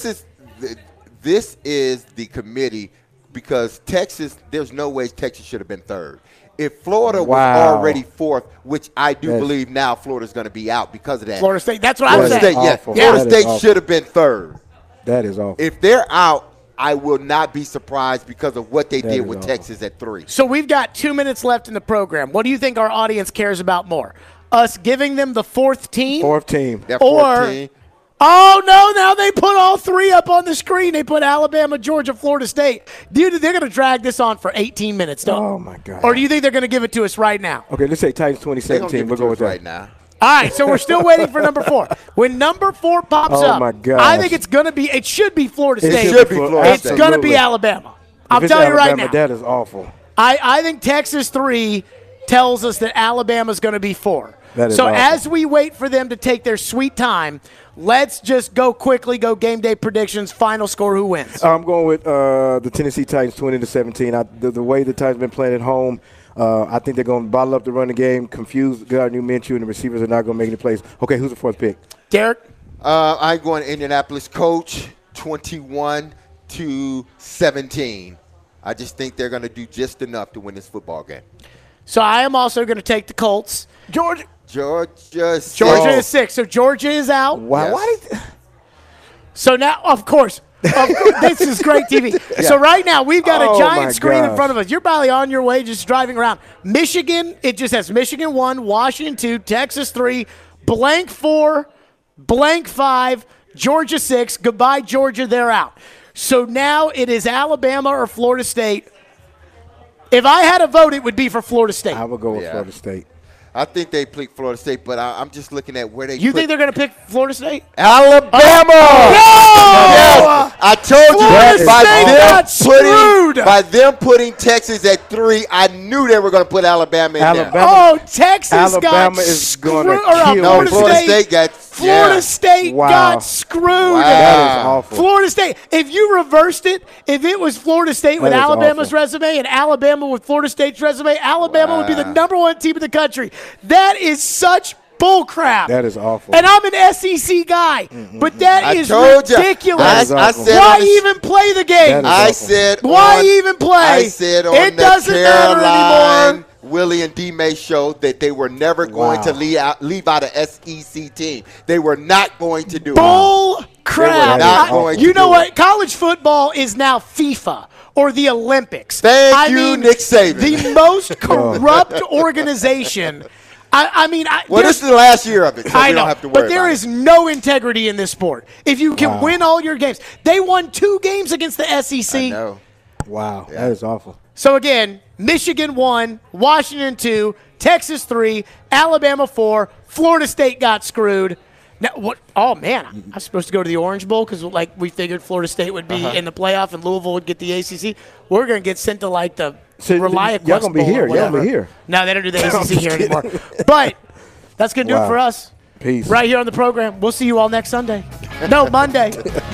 is the committee because Texas, there's no way Texas should have been 3rd. If Florida was already 4th, which I do believe now Florida's going to be out because of that. Florida State, that's what I was saying. Florida State should have been 3rd. That is awful. If they're out, I will not be surprised because of what they did with Texas at 3. So we've got 2 minutes left in the program. What do you think our audience cares about more? Us giving them the 4th team? 4th team. That 4th team. Oh, no, now they put all three up on the screen. They put Alabama, Georgia, Florida State. Dude, they're going to drag this on for 18 minutes, don't Oh, my God. Or do you think they're going to give it to us right now? Okay, let's say Titans They're gonna 2017. give We'll it go to with us that. right now. All right, so we're still waiting for number 4. When number 4 pops Oh, up, my gosh. I think it's going to be – it should be Florida It State. should be Florida It's State. going to be Absolutely. Alabama. If I'm it's telling you right Alabama, now. that is awful. I think Texas 3 tells us that Alabama's going to be 4. That is so awful. as we wait for them to take their sweet time, let's just go quickly, go game day predictions, final score, who wins? I'm going with the Tennessee Titans 20-17. The way the Titans been playing at home, I think they're going to bottle up the running game, confuse Gardner Minshew, and the receivers are not going to make any plays. Okay, who's the 4th pick? Derek? I'm going Indianapolis Coach 21-17. I just think they're going to do just enough to win this football game. So I am also going to take the Colts. Georgia. Georgia Is 6. So Georgia is out. Wow. Yes. Why did So now, of course, this is great TV. So right now, we've got a Oh, my giant screen in gosh. front of us. You're probably on your way just driving around. Michigan, it just has Michigan 1, Washington 2, Texas 3, blank 4, blank 5, Georgia 6. Goodbye, Georgia, they're out. So now it is Alabama or Florida State. If I had a vote, it would be for Florida State. I would go with Yeah. Florida State. I think they pick Florida State, but I'm just looking at where they You put think they're going to pick Florida State? Alabama. No! Yes, I told you Florida by State them got screwed. by them putting Texas at 3, I knew they were going to put Alabama in Alabama. there. Oh, Texas Alabama got is gonna screwed. kill No, Florida Florida State got Florida State Wow. got screwed. That is awful. Florida State. If you reversed it, if it was Florida State with That is Alabama's awful. resume and Alabama with Florida State's resume, Alabama would be the #1 team in the country. That is such bull crap. That is awful. And I'm an SEC guy, but that I is told ya. ridiculous. That is I awful. said Why on the- even play the game? That is I awful. said Why on- even play? I said on It the doesn't matter Caroline, anymore. Willie and D-May show that they were never going to leave out an SEC team. They were not going to do it. Bull crap. not going to You know do what? it. College football is now FIFA or the Olympics. Thank you, Nick Saban. The most corrupt organization. Well, this is the last year of it, so I we know, don't have to worry but there about is no integrity in this sport. If you can win all your games, they won 2 games against the SEC. it. No. Wow. That is awful. So again, Michigan 1, Washington 2, Texas 3, Alabama 4, Florida State got screwed. Now what? Oh man, I'm supposed to go to the Orange Bowl because like we figured Florida State would be in the playoff and Louisville would get the ACC. We're gonna get sent to like the So, ReliaQuest y'all gonna be Bowl or here. Y'all gonna whatever. be here. No, they don't do the I'm ACC just here kidding. anymore. But that's gonna do it Wow. for us. Peace. Right here on the program. We'll see you all next Sunday. No, Monday.